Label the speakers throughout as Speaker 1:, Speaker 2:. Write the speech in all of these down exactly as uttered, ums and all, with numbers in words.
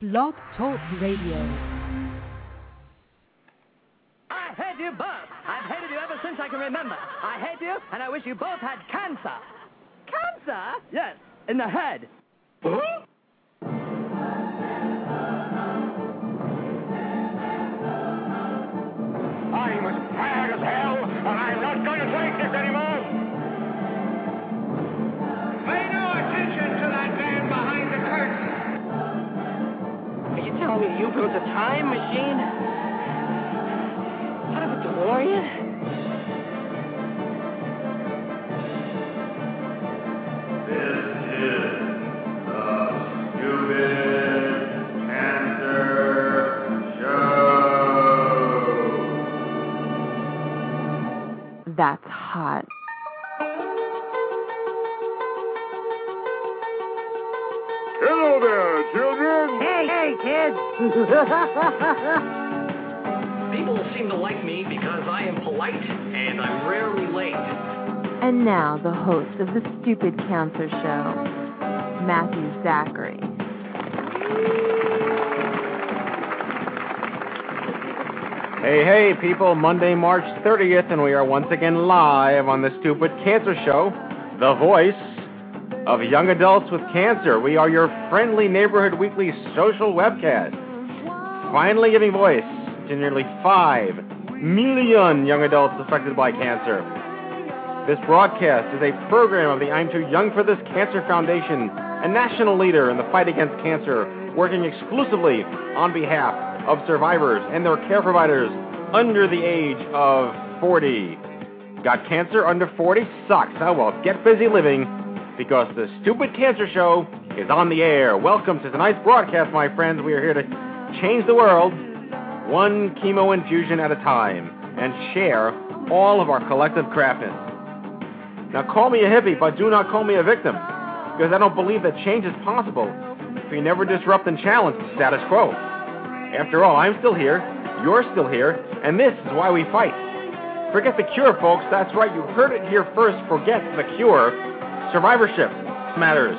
Speaker 1: Blog Talk Radio.
Speaker 2: I hate you both. I've hated you ever since I can remember. I hate you, and I wish you both had cancer. Cancer? Yes, in the head. Huh?
Speaker 3: I'm as tired as hell, and I'm not going to take this anymore. Pay no attention to that man behind the curtain.
Speaker 4: Are you telling me you built a time machine? Out of a DeLorean?
Speaker 5: This is the Stupid Cancer Show.
Speaker 6: That's hot.
Speaker 3: Hello there, children.
Speaker 4: Hey, hey, kids!
Speaker 7: People seem to like me because I am polite and I'm rarely late.
Speaker 6: And now, the host of the Stupid Cancer Show, Matthew Zachary.
Speaker 8: Hey, hey, people, Monday, March thirtieth, and we are once again live on the Stupid Cancer Show, the voice of young adults with cancer. We are your friendly neighborhood weekly social webcast, finally giving voice to nearly five million young adults affected by cancer. This broadcast is a program of the I'm Too Young for This Cancer Foundation, a national leader in the fight against cancer, working exclusively on behalf of survivors and their care providers under the age of forty. Got cancer under forty? Sucks. Oh well, get busy living, because the Stupid Cancer Show is on the air. Welcome to tonight's broadcast, my friends. We are here to change the world one chemo infusion at a time and share all of our collective craftness. Now, call me a hippie, but do not call me a victim, because I don't believe that change is possible if we never disrupt and challenge the status quo. After all, I'm still here, you're still here, and this is why we fight. Forget the cure, folks. That's right, you heard it here first. Forget the cure. Survivorship matters.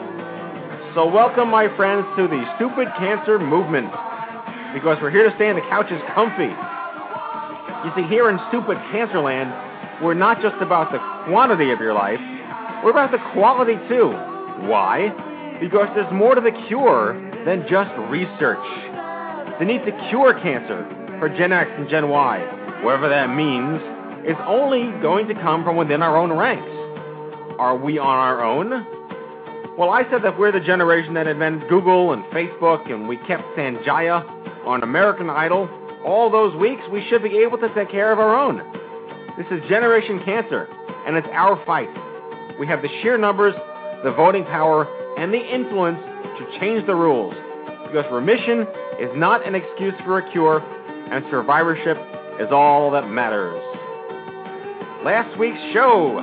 Speaker 8: So welcome, my friends, to the Stupid Cancer Movement, because we're here to stay on the couches comfy. You see, here in Stupid Cancer Land, we're not just about the quantity of your life, we're about the quality, too. Why? Because there's more to the cure than just research. The need to cure cancer for Gen X and Gen Y, whatever that means, is only going to come from within our own ranks. Are we on our own? Well, I said that we're the generation that invented Google and Facebook, and we kept Sanjaya on American Idol. All those weeks, we should be able to take care of our own. This is Generation Cancer, and it's our fight. We have the sheer numbers, the voting power, and the influence to change the rules, because remission is not an excuse for a cure, and survivorship is all that matters. Last week's show,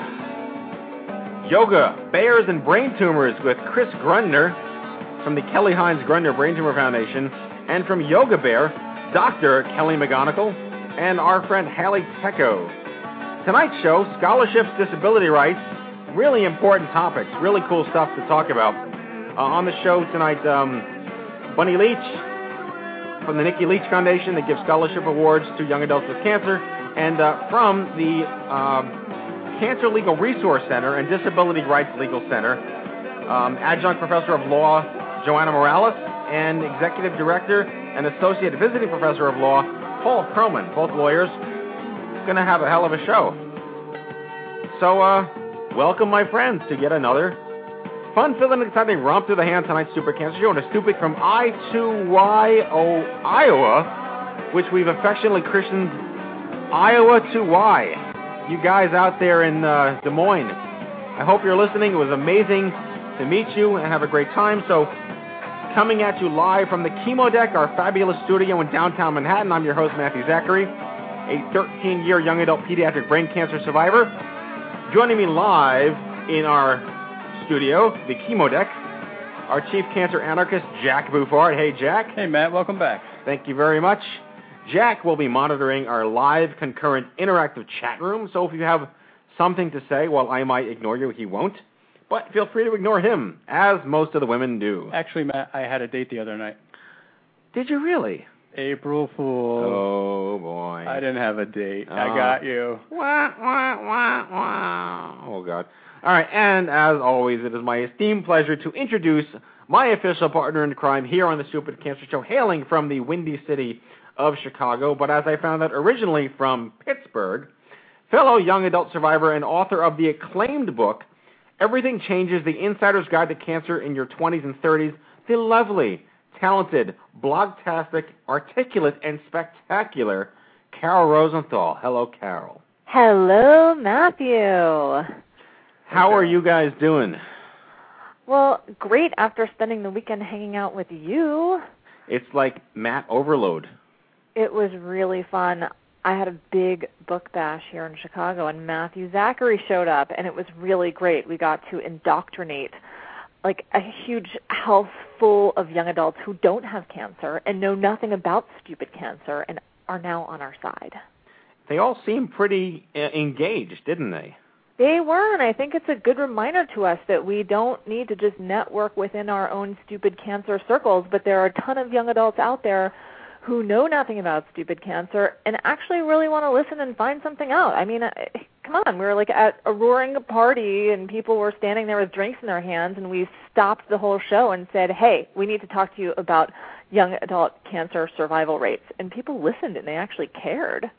Speaker 8: Yoga, Bears, and Brain Tumors with Chris Grundner from the Kelly Hines Grundner Brain Tumor Foundation, and from Yoga Bear, Doctor Kelly McGonigal, and our friend Hallie Tecco. Tonight's show, scholarships, disability rights, really important topics, really cool stuff to talk about. Uh, on the show tonight, um, Bunny Leach from the Nikki Leach Foundation that gives scholarship awards to young adults with cancer, and uh, from the uh, Cancer Legal Resource Center and Disability Rights Legal Center, um, Adjunct Professor of Law Joanna Morales, and Executive Director and Associate Visiting Professor of Law Paul Perlman, both lawyers. Going to have a hell of a show. So, uh, welcome, my friends, to yet another fun-filled and exciting romp through the hand tonight's Stupid Cancer Show, and a stupid from I two Y O, Iowa, which we've affectionately christened Iowa two Y. You guys out there in uh, Des Moines, I hope you're listening. It was amazing to meet you and have a great time. So, coming at you live from the Chemo Deck, our fabulous studio in downtown Manhattan, I'm your host, Matthew Zachary, a thirteen-year young adult pediatric brain cancer survivor. Joining me live in our studio, the Chemo Deck, our chief cancer anarchist, Jack Buffard. Hey, Jack.
Speaker 9: Hey, Matt. Welcome back.
Speaker 8: Thank you very much. Jack will be monitoring our live, concurrent, interactive chat room, so if you have something to say, while I might ignore you, he won't. But feel free to ignore him, as most of the women do.
Speaker 9: Actually, Matt, I had a date the other night.
Speaker 8: Did you really?
Speaker 1: April Fool.
Speaker 8: Oh, boy.
Speaker 1: I didn't have a date.
Speaker 8: Oh.
Speaker 1: I got you.
Speaker 8: Wah, wah, wah, wah. Oh, God. All right, and as always, it is my esteemed pleasure to introduce my official partner in crime here on the Stupid Cancer Show, hailing from the windy city of Chicago, but as I found out, originally from Pittsburgh, fellow young adult survivor and author of the acclaimed book, Everything Changes, The Insider's Guide to Cancer in Your twenties and thirties, the lovely, talented, blogtastic, articulate, and spectacular Carol Rosenthal. Hello, Carol.
Speaker 6: Hello, Matthew.
Speaker 8: How are you guys doing?
Speaker 6: Well, great after spending the weekend hanging out with you.
Speaker 8: It's like Matt overload.
Speaker 6: It was really fun. I had a big book bash here in Chicago, and Matthew Zachary showed up, and it was really great. We got to indoctrinate like a huge house full of young adults who don't have cancer and know nothing about stupid cancer and are now on our side.
Speaker 8: They all seemed pretty uh, engaged, didn't they?
Speaker 6: They were, and I think it's a good reminder to us that we don't need to just network within our own stupid cancer circles, but there are a ton of young adults out there who know nothing about stupid cancer and actually really want to listen and find something out. I mean, come on, we were like at a roaring party and people were standing there with drinks in their hands, and we stopped the whole show and said, hey, we need to talk to you about young adult cancer survival rates. And people listened and they actually cared.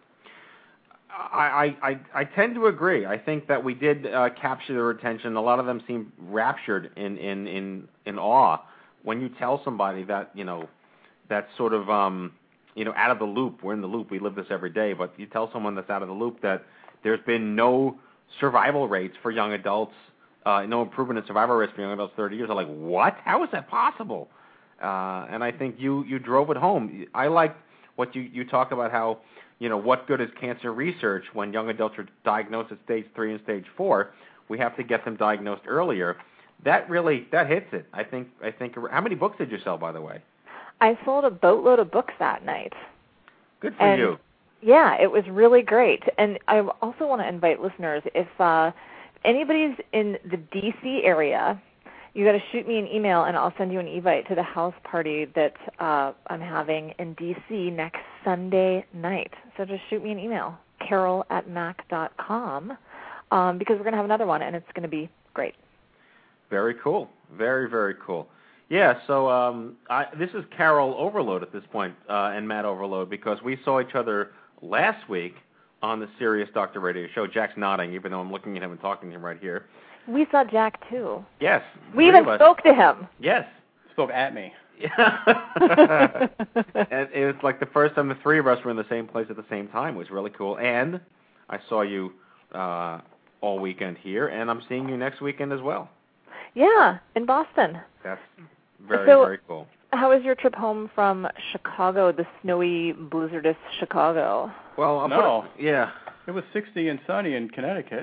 Speaker 8: I, I, I tend to agree. I think that we did uh, capture their attention. A lot of them seemed raptured in, in, in, in awe when you tell somebody that, you know, that's sort of, um, you know, out of the loop. We're in the loop. We live this every day. But you tell someone that's out of the loop that there's been no survival rates for young adults, uh, no improvement in survival rates for young adults thirty years. They're like, what? How is that possible? Uh, and I think you, you drove it home. I like what you, you talk about how, you know, what good is cancer research when young adults are diagnosed at stage three and stage four? We have to get them diagnosed earlier. That really, that hits it. I think, I think, how many books did you sell, by the way?
Speaker 6: I sold a boatload of books that night.
Speaker 8: Good for
Speaker 6: and,
Speaker 8: you.
Speaker 6: Yeah, it was really great. And I also want to invite listeners, if uh, anybody's in the D C area, you got to shoot me an email, and I'll send you an invite to the house party that uh, I'm having in D C next Sunday night. So just shoot me an email, carol at mac dot com, um, because we're going to have another one, and it's going to be great.
Speaker 8: Very cool. Very, very cool. Yeah, so um, I, this is Carol Overload at this point, uh, and Matt Overload, because we saw each other last week on the Serious Doctor Radio show. Jack's nodding, even though I'm looking at him and talking to him right here.
Speaker 6: We saw Jack, too.
Speaker 8: Yes.
Speaker 6: We even spoke to him.
Speaker 8: Yes.
Speaker 1: Spoke at me.
Speaker 8: And it was like the first time the three of us were in the same place at the same time. It was really cool. And I saw you uh, all weekend here, and I'm seeing you next weekend as well.
Speaker 6: Yeah, in Boston.
Speaker 8: That's very,
Speaker 6: so,
Speaker 8: very cool.
Speaker 6: How was your trip home from Chicago, the snowy, blizzardous Chicago?
Speaker 8: Well, I'll
Speaker 1: no.
Speaker 8: Put, yeah.
Speaker 1: It was sixty and sunny in Connecticut.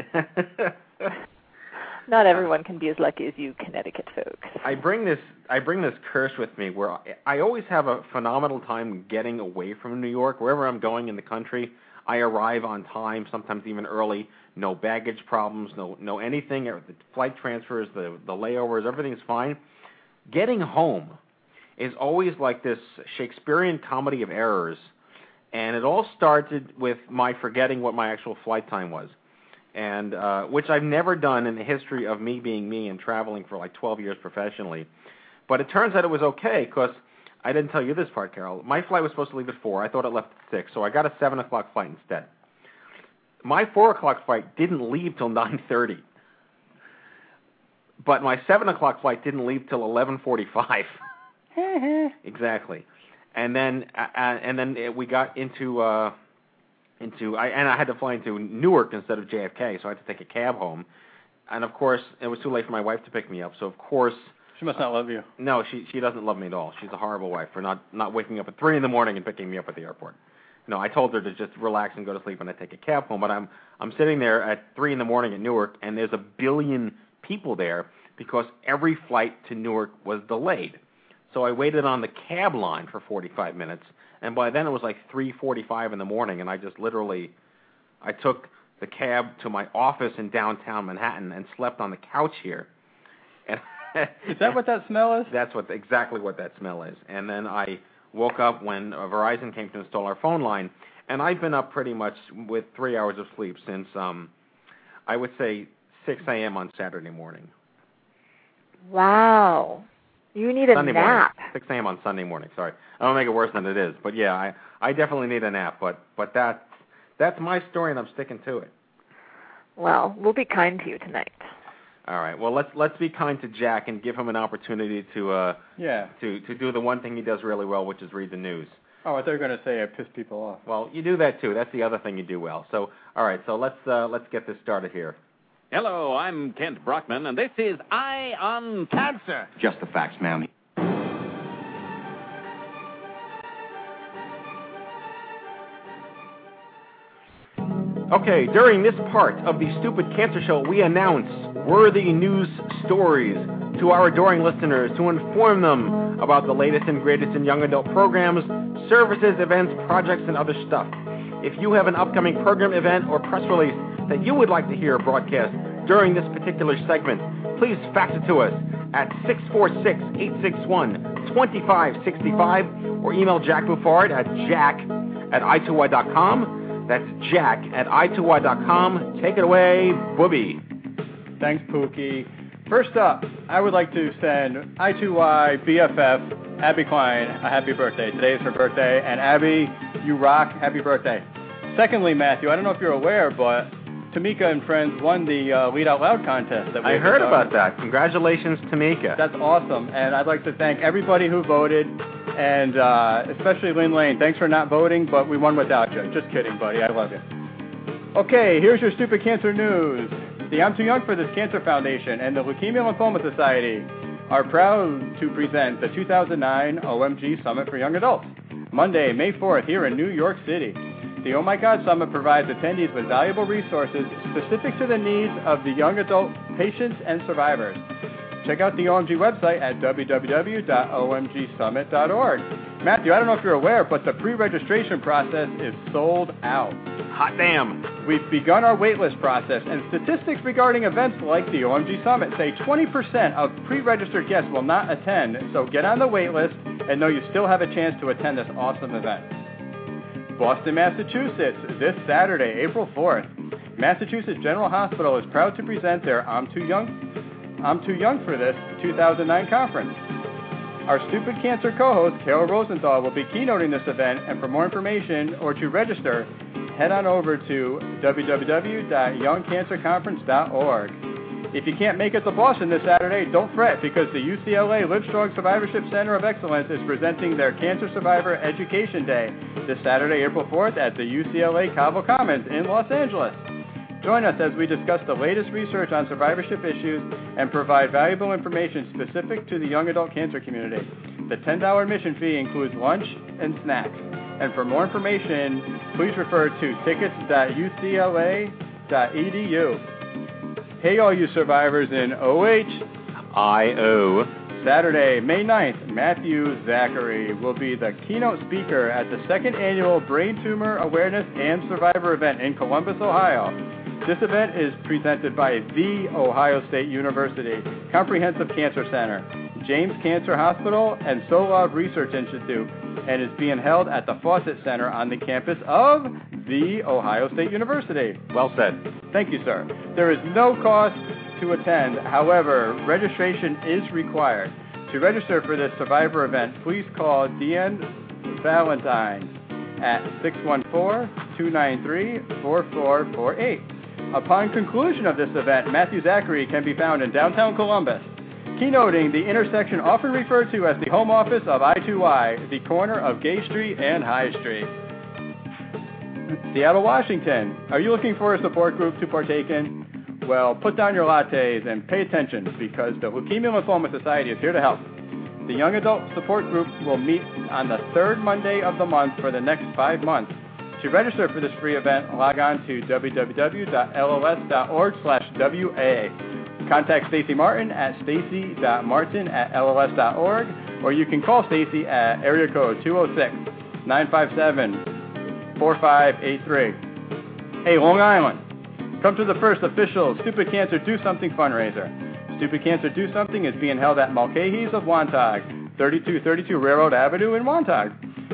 Speaker 6: Not everyone can be as lucky as you Connecticut folks.
Speaker 8: I bring this I bring this curse with me where I, I always have a phenomenal time getting away from New York. Wherever I'm going in the country, I arrive on time, sometimes even early. No baggage problems, no no anything. The flight transfers, the, the layovers, everything's fine. Getting home is always like this Shakespearean comedy of errors, and it all started with my forgetting what my actual flight time was, and uh, which I've never done in the history of me being me and traveling for like twelve years professionally. But it turns out it was okay, because I didn't tell you this part, Carol. My flight was supposed to leave at four. I thought it left at six, so I got a seven o'clock flight instead. My four o'clock flight didn't leave till nine thirty. But my seven o'clock flight didn't leave till eleven forty-five. Exactly. And then uh, and then we got into uh, into I and I had to fly into Newark instead of J F K, so I had to take a cab home. And of course, it was too late for my wife to pick me up. So of course,
Speaker 1: she must not love you.
Speaker 8: No, she she doesn't love me at all. She's a horrible wife for not not waking up at three in the morning and picking me up at the airport. No, I told her to just relax and go to sleep and I take a cab home. But I'm I'm sitting there at three in the morning at Newark, and there's a billion people there because every flight to Newark was delayed. So I waited on the cab line for forty-five minutes, and by then it was like three forty-five in the morning, and I just literally, I took the cab to my office in downtown Manhattan and slept on the couch here. And
Speaker 1: is that what that smell is?
Speaker 8: That's what exactly what that smell is. And then I woke up when uh, Verizon came to install our phone line, and I've been up pretty much with three hours of sleep since, um, I would say, six a.m. on Saturday morning.
Speaker 6: Wow. You need a
Speaker 8: Sunday
Speaker 6: nap.
Speaker 8: Morning. six a.m. on Sunday morning, sorry. I don't make it worse than it is. But, yeah, I, I definitely need a nap. But, but that, that's my story, and I'm sticking to it.
Speaker 6: Well, we'll be kind to you tonight.
Speaker 8: All right. Well, let's let's be kind to Jack and give him an opportunity to uh
Speaker 1: Yeah.
Speaker 8: to to do the one thing he does really well, which is read the news.
Speaker 1: Oh, I thought you were going to say I piss people off.
Speaker 8: Well, you do that too. That's the other thing you do well. So, all right. So let's uh, let's get this started here.
Speaker 9: Hello, I'm Kent Brockman, and this is Eye on Cancer.
Speaker 10: Just the facts, ma'am.
Speaker 8: Okay, during this part of the Stupid Cancer Show, we announce worthy news stories to our adoring listeners to inform them about the latest and greatest in young adult programs, services, events, projects, and other stuff. If you have an upcoming program, event, or press release that you would like to hear broadcast during this particular segment, please fax it to us at six four six, eight six one, two five six five or email Jack Buffard at jack at i two y dot com. That's Jack at i two y dot com. Take it away, Booby.
Speaker 1: Thanks, Pookie. First up, I would like to send I two Y B F F Abby Klein a happy birthday. Today is her birthday, and Abby, you rock. Happy birthday. Secondly, Matthew, I don't know if you're aware, but Tamika and friends won the uh, Lead Out Loud contest. That we
Speaker 8: I heard about that. Congratulations, Tamika.
Speaker 1: That's awesome, and I'd like to thank everybody who voted, and uh, especially Lynn Lane. Thanks for not voting, but we won without you. Just kidding, buddy. I love you. Okay, here's your Stupid Cancer News. The I'm Too Young for This Cancer Foundation and the Leukemia Lymphoma Society are proud to present the two thousand nine O M G Summit for Young Adults, Monday, May fourth, here in New York City. The Oh My God Summit provides attendees with valuable resources specific to the needs of the young adult patients and survivors. Check out the O M G website at w w w dot o m g summit dot org. Matthew, I don't know if you're aware, but the pre-registration process is sold out.
Speaker 8: Hot damn.
Speaker 1: We've begun our waitlist process, and statistics regarding events like the O M G Summit say twenty percent of pre-registered guests will not attend, so get on the waitlist and know you still have a chance to attend this awesome event. Boston, Massachusetts, this Saturday, April fourth. Massachusetts General Hospital is proud to present their I'm Too Young, I'm Too Young for This two thousand nine conference. Our Stupid Cancer co-host, Carol Rosenthal, will be keynoting this event, and for more information or to register, head on over to w w w dot young cancer conference dot org. If you can't make it to Boston this Saturday, don't fret, because the U C L A Livestrong Survivorship Center of Excellence is presenting their Cancer Survivor Education Day this Saturday, April fourth, at the U C L A Cabo Commons in Los Angeles. Join us as we discuss the latest research on survivorship issues and provide valuable information specific to the young adult cancer community. The ten dollars admission fee includes lunch and snacks. And for more information, please refer to tickets dot u c l a dot e d u. Hey, all you survivors in O H
Speaker 8: I O.
Speaker 1: Saturday, May ninth, Matthew Zachary will be the keynote speaker at the second annual Brain Tumor Awareness and Survivor event in Columbus, Ohio. This event is presented by The Ohio State University Comprehensive Cancer Center, James Cancer Hospital, and Solove Research Institute, and is being held at the Fawcett Center on the campus of The Ohio State University.
Speaker 8: Well said.
Speaker 1: Thank you, sir. There is no cost to attend. However, registration is required. To register for this Survivor event, please call Deanne Valentine at six one four, two nine three, four four four eight. Upon conclusion of this event, Matthew Zachary can be found in downtown Columbus, keynoting the intersection often referred to as the home office of I two Y, the corner of Gay Street and High Street. Seattle, Washington. Are you looking for a support group to partake in? Well, put down your lattes and pay attention, because the Leukemia Lymphoma Society is here to help. The Young Adult Support Group will meet on the third Monday of the month for the next five months. To register for this free event, log on to w w w dot l l s dot org slash w a. Contact Stacy Martin at stacy dot martin at l l s dot org, or you can call Stacy at area code two oh six, nine five seven, four five eight three. Hey, Long Island, come to the first official Stupid Cancer Do Something fundraiser. Stupid Cancer Do Something is being held at Mulcahy's of Wantagh, thirty-two thirty-two Railroad Avenue in Wantagh.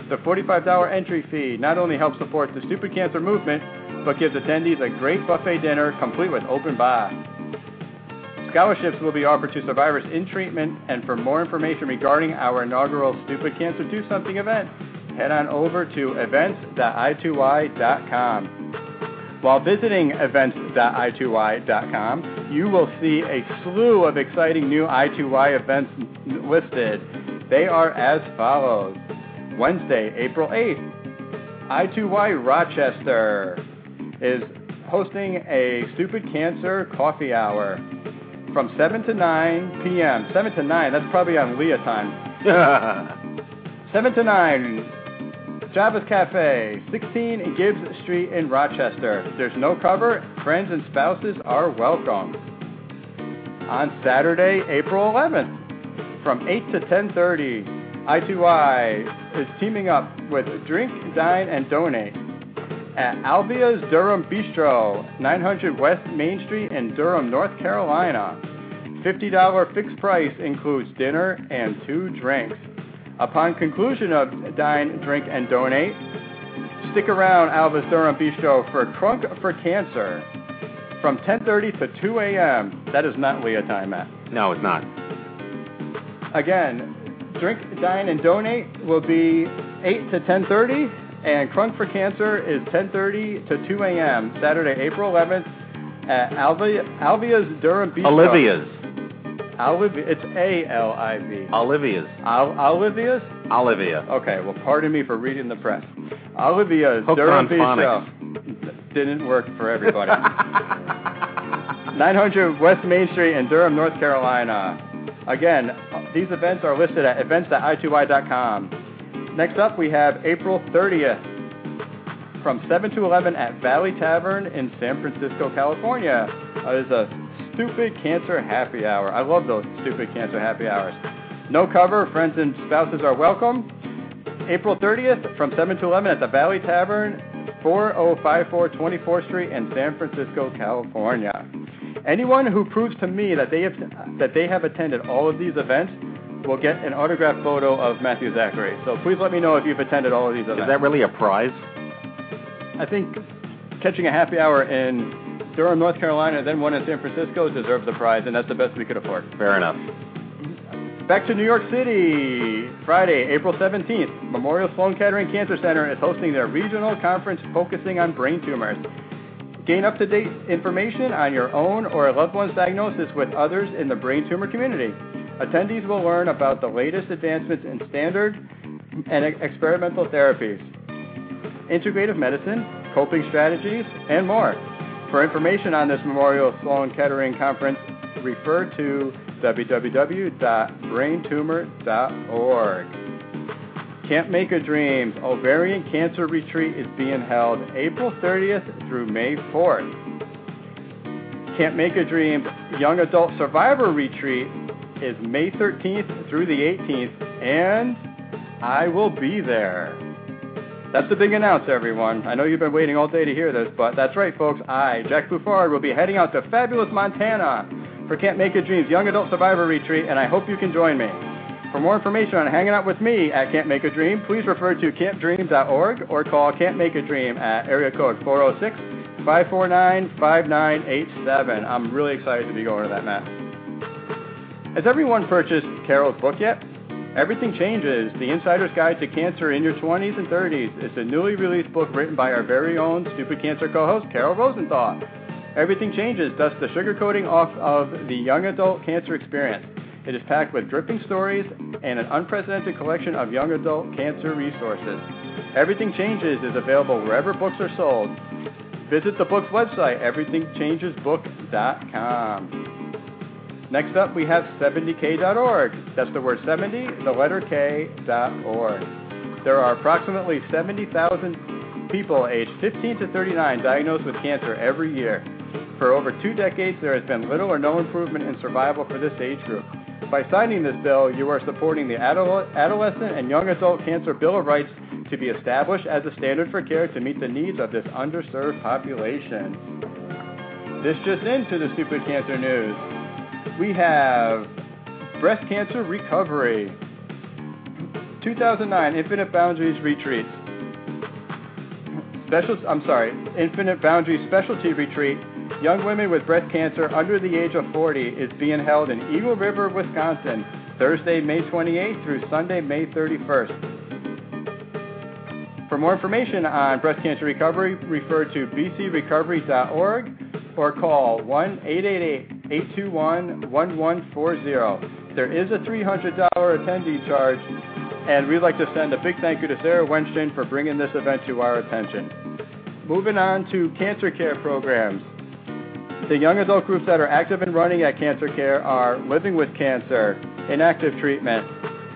Speaker 1: The forty-five dollars entry fee not only helps support the Stupid Cancer movement, but gives attendees a great buffet dinner complete with open bar. Scholarships will be offered to survivors in treatment, and for more information regarding our inaugural Stupid Cancer Do Something event, head on over to events dot i two y dot com. While visiting events dot i two y dot com, you will see a slew of exciting new I two Y events listed. They are as follows. Wednesday, April eighth, I two Y Rochester is hosting a Stupid Cancer coffee hour from seven to nine p.m. seven to nine, that's probably on Leah time. seven to nine, Java's Cafe, sixteen Gibbs Street in Rochester. There's no cover. Friends and spouses are welcome. On Saturday, April eleventh, from eight to ten thirty, I two Y is teaming up with Drink, Dine, and Donate at Albia's Durham Bistro, nine hundred West Main Street in Durham, North Carolina. fifty dollars fixed price includes dinner and two drinks. Upon conclusion of Dine, Drink, and Donate, stick around Albia's Durham Bistro for Crunk for Cancer from ten thirty to two a.m. That is not Leah time, Matt.
Speaker 8: No, it's not.
Speaker 1: Again, Drink, Dine, and Donate will be eight to ten thirty, and Crunk for Cancer is ten thirty to two a.m. Saturday, April eleventh at Alvia, Alvia's Durham Bistro.
Speaker 8: Olivia's.
Speaker 1: Olivia, it's A L I V.
Speaker 8: Olivia's.
Speaker 1: Al- Olivia's?
Speaker 8: Olivia.
Speaker 1: Okay, well, pardon me for reading the press. Olivia's
Speaker 8: Hooked
Speaker 1: Durham
Speaker 8: on
Speaker 1: Bistro.
Speaker 8: phonics.
Speaker 1: Didn't work for everybody. nine hundred West Main Street in Durham, North Carolina. Again, these events are listed at events dot i two y dot com. Next up, we have April thirtieth from seven to eleven at Valley Tavern in San Francisco, California. Uh, there's a Stupid Cancer Happy Hour. I love those Stupid Cancer Happy Hours. No cover. Friends and spouses are welcome. April thirtieth from seven to eleven at the Valley Tavern, four oh five four twenty-fourth Street in San Francisco, California. Anyone who proves to me that they have that they have attended all of these events will get an autographed photo of Matthew Zachary. So please let me know if you've attended all of these events.
Speaker 8: Is that really a prize?
Speaker 1: I think catching a happy hour in Durham, North Carolina, and then one in San Francisco deserves the prize, and that's the best we could afford.
Speaker 8: Fair enough.
Speaker 1: Back to New York City. Friday, April seventeenth, Memorial Sloan Kettering Cancer Center is hosting their regional conference focusing on brain tumors. Gain up-to-date information on your own or a loved one's diagnosis with others in the brain tumor community. Attendees will learn about the latest advancements in standard and experimental therapies, integrative medicine, coping strategies, and more. For information on this Memorial Sloan Kettering Conference, refer to w w w dot brain tumor dot org. Can't Make a Dream Ovarian Cancer Retreat is being held April thirtieth through May fourth. Can't Make a Dream Young Adult Survivor Retreat is May thirteenth through the eighteenth, and I will be there. That's the big announce, everyone. I know you've been waiting all day to hear this, but that's right, folks. I, Jack Bouffard, will be heading out to fabulous Montana for Can't Make a Dream's Young Adult Survivor Retreat, and I hope you can join me. For more information on hanging out with me at Can't Make a Dream, please refer to camp dream dot org or call Can't Make a Dream at area code four oh six, five four nine, five nine eight seven. I'm really excited to be going to that, Matt. Has everyone purchased Carol's book yet? Everything Changes, The Insider's Guide to Cancer in Your twenties and thirties. It's a newly released book written by our very own Stupid Cancer co-host, Carol Rosenthal. Everything Changes dusts the sugarcoating off of the young adult cancer experience. It is packed with gripping stories and an unprecedented collection of young adult cancer resources. Everything Changes is available wherever books are sold. Visit the book's website, everything changes book dot com. Next up, we have seventy k dot org. That's the word seventy, the letter K, dot org. There are approximately seventy thousand people aged fifteen to thirty-nine diagnosed with cancer every year. For over two decades, there has been little or no improvement in survival for this age group. By signing this bill, you are supporting the Adolescent and Young Adult Cancer Bill of Rights to be established as a standard for care to meet the needs of this underserved population. This just into the Stupid Cancer News. We have breast cancer recovery. two thousand nine Infinite Boundaries Retreats. Special, I'm sorry, Infinite Boundaries Specialty Retreat. Young women with breast cancer under the age of forty is being held in Eagle River, Wisconsin, Thursday, May twenty-eighth through Sunday, May thirty-first. For more information on breast cancer recovery, refer to b c recovery dot org or call one eight eight eight, eight two one, one one four zero. There is a three hundred dollars attendee charge, and we'd like to send a big thank you to Sarah Weinstein for bringing this event to our attention. Moving on to cancer care programs. The young adult groups that are active and running at Cancer Care are Living with Cancer, Inactive Treatment,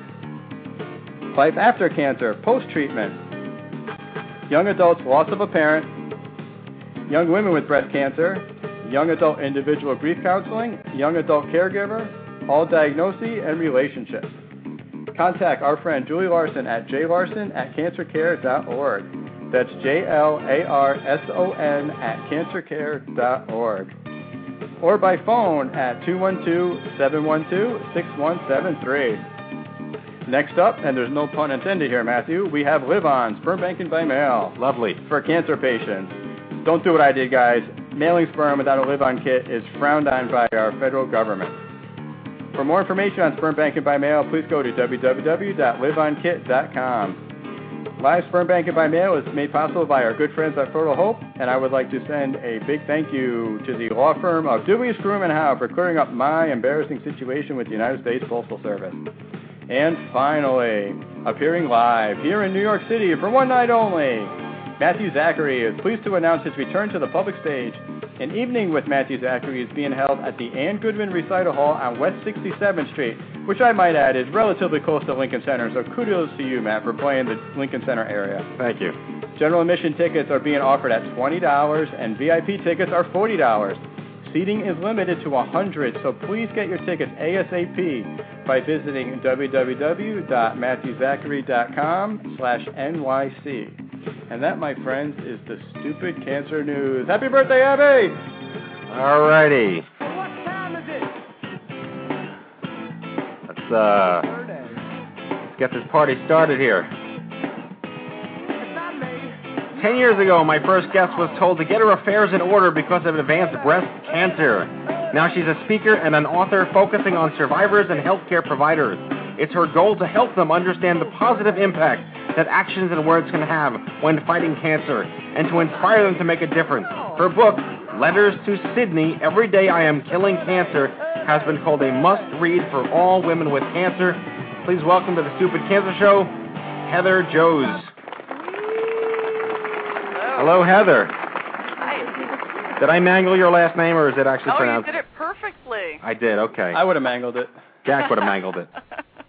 Speaker 1: Life After Cancer, Post-Treatment, Young Adults Loss of a Parent, Young Women with Breast Cancer, Young Adult Individual Grief Counseling, Young Adult Caregiver, All Diagnoses and Relationships. Contact our friend Julie Larson at j larson at cancer care dot org. That's J L A R S O N at cancer care dot org. Or by phone at two one two, seven one two, six one seven three. Next up, and there's no pun intended here, Matthew, we have Live On, sperm banking by mail.
Speaker 8: Lovely.
Speaker 1: For cancer patients. Don't do what I did, guys. Mailing sperm without a Live On kit is frowned on by our federal government. For more information on sperm banking by mail, please go to w w w dot live on kit dot com. Live sperm banking by mail is made possible by our good friends at Fertile Hope, and I would like to send a big thank you to the law firm of Dewey, Scrum and Howe for clearing up my embarrassing situation with the United States Postal Service. And finally, appearing live here in New York City for one night only, Matthew Zachary is pleased to announce his return to the public stage. An evening with Matthew Zachary is being held at the Ann Goodman Recital Hall on West sixty-seventh Street, which I might add is relatively close to Lincoln Center, so kudos to you, Matt, for playing the Lincoln Center area.
Speaker 8: Thank you.
Speaker 1: General admission tickets are being offered at twenty dollars, and V I P tickets are forty dollars. Seating is limited to one hundred, so please get your tickets ASAP by visiting w w w dot matthew zachary dot com slash N Y C. And that, my friends, is the Stupid Cancer News. Happy birthday, Abby!
Speaker 8: All righty.
Speaker 2: What time is it?
Speaker 8: Let's, uh, let's get this party started here.
Speaker 2: It's not me.
Speaker 8: Ten years ago, my first guest was told to get her affairs in order because of advanced breast cancer. Now she's a speaker and an author focusing on survivors and healthcare providers. It's her goal to help them understand the positive impact that actions and words can have when fighting cancer, and to inspire them to make a difference. Her book, Letters to Sydney, Every Day I Am Killing Cancer, has been called a must-read for all women with cancer. Please welcome to the Stupid Cancer Show, Heather Joes. Hello, Heather.
Speaker 10: Hi.
Speaker 8: Did I mangle your last name, or is it actually
Speaker 10: oh,
Speaker 8: pronounced?
Speaker 10: Oh, you did it perfectly.
Speaker 8: I did, okay.
Speaker 1: I would have mangled it.
Speaker 8: Jack would have mangled it.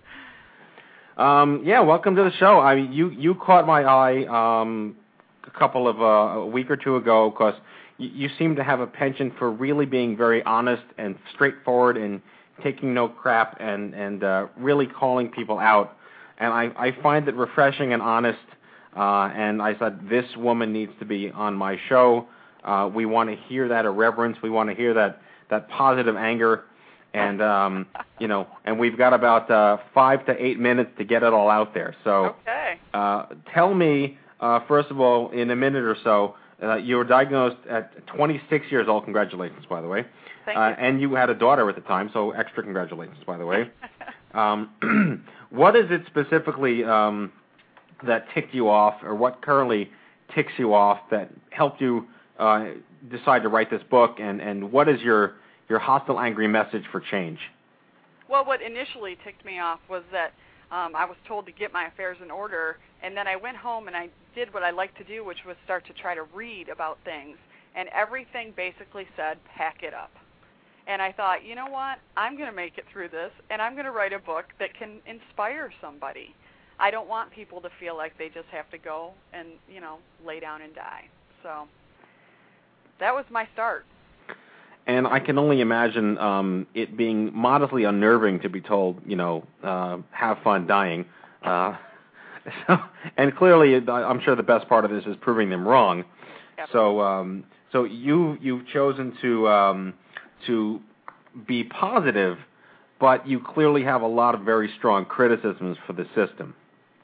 Speaker 8: Um, yeah, welcome to the show. I mean, you, you caught my eye um, a couple of uh, a week or two ago because you, you seem to have a penchant for really being very honest and straightforward and taking no crap and and uh, really calling people out. And I, I find it refreshing and honest. Uh, and I said, this woman needs to be on my show. Uh, we want to hear that irreverence. We want to hear that that positive anger. And, um, you know, and we've got about uh, five to eight minutes to get it all out there. So
Speaker 10: okay.
Speaker 8: uh, tell me, uh, first of all, in a minute or so, uh, you were diagnosed at twenty-six years old. Congratulations, by the way.
Speaker 10: Thank
Speaker 8: uh,
Speaker 10: you.
Speaker 8: And you had a daughter at the time, so extra congratulations, by the way. um, what is it specifically um, that ticked you off, or what currently ticks you off that helped you uh, decide to write this book, and, and what is your your hostile, angry message for change?
Speaker 10: Well, what initially ticked me off was that um, I was told to get my affairs in order, and then I went home and I did what I like to do, which was start to try to read about things, and everything basically said, pack it up. And I thought, you know what, I'm going to make it through this, and I'm going to write a book that can inspire somebody. I don't want people to feel like they just have to go and, you know, lay down and die. So that was my start.
Speaker 8: And I can only imagine um, it being modestly unnerving to be told, you know, uh, have fun dying. Uh, so, and clearly, I'm sure the best part of this is proving them wrong.
Speaker 10: Yep.
Speaker 8: So, um, so you you've chosen to um, to be positive, but you clearly have a lot of very strong criticisms for the system.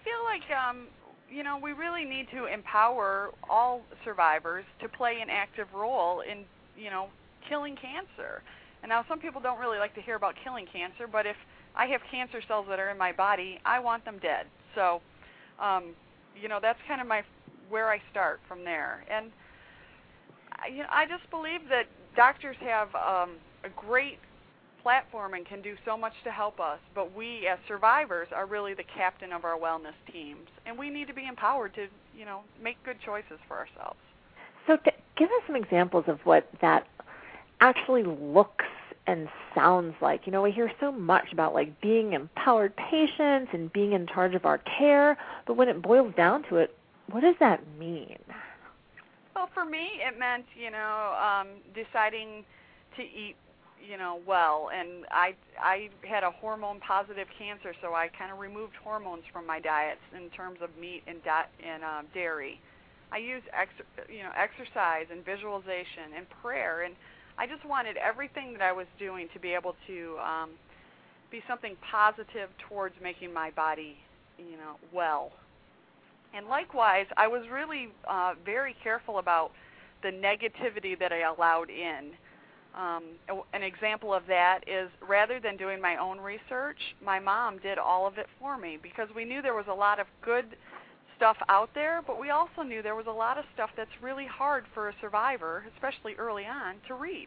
Speaker 10: feel like, um, you know, we really need to empower all survivors to play an active role in, you know, killing cancer. And now some people don't really like to hear about killing cancer, but if I have cancer cells that are in my body, I want them dead. So, um, you know, that's kind of my where I start from there. And I, you know, I just believe that doctors have um, a great platform and can do so much to help us, but we as survivors are really the captain of our wellness teams, and we need to be empowered to, you know, make good choices for ourselves.
Speaker 6: So t- give us some examples of what that actually looks and sounds like. You know, we hear so much about like being empowered patients and being in charge of our care, but when it boils down to it, what does that mean?
Speaker 10: Well, for me, it meant, you know, um, deciding to eat, you know, well, and I I had a hormone-positive cancer, so I kind of removed hormones from my diets in terms of meat and da- and uh, dairy. I used ex- you know exercise and visualization and prayer, and I just wanted everything that I was doing to be able to um, be something positive towards making my body, you know, well. And likewise, I was really uh, very careful about the negativity that I allowed in. Um, an example of that is rather than doing my own research, my mom did all of it for me because we knew there was a lot of good stuff out there, but we also knew there was a lot of stuff that's really hard for a survivor, especially early on, to read.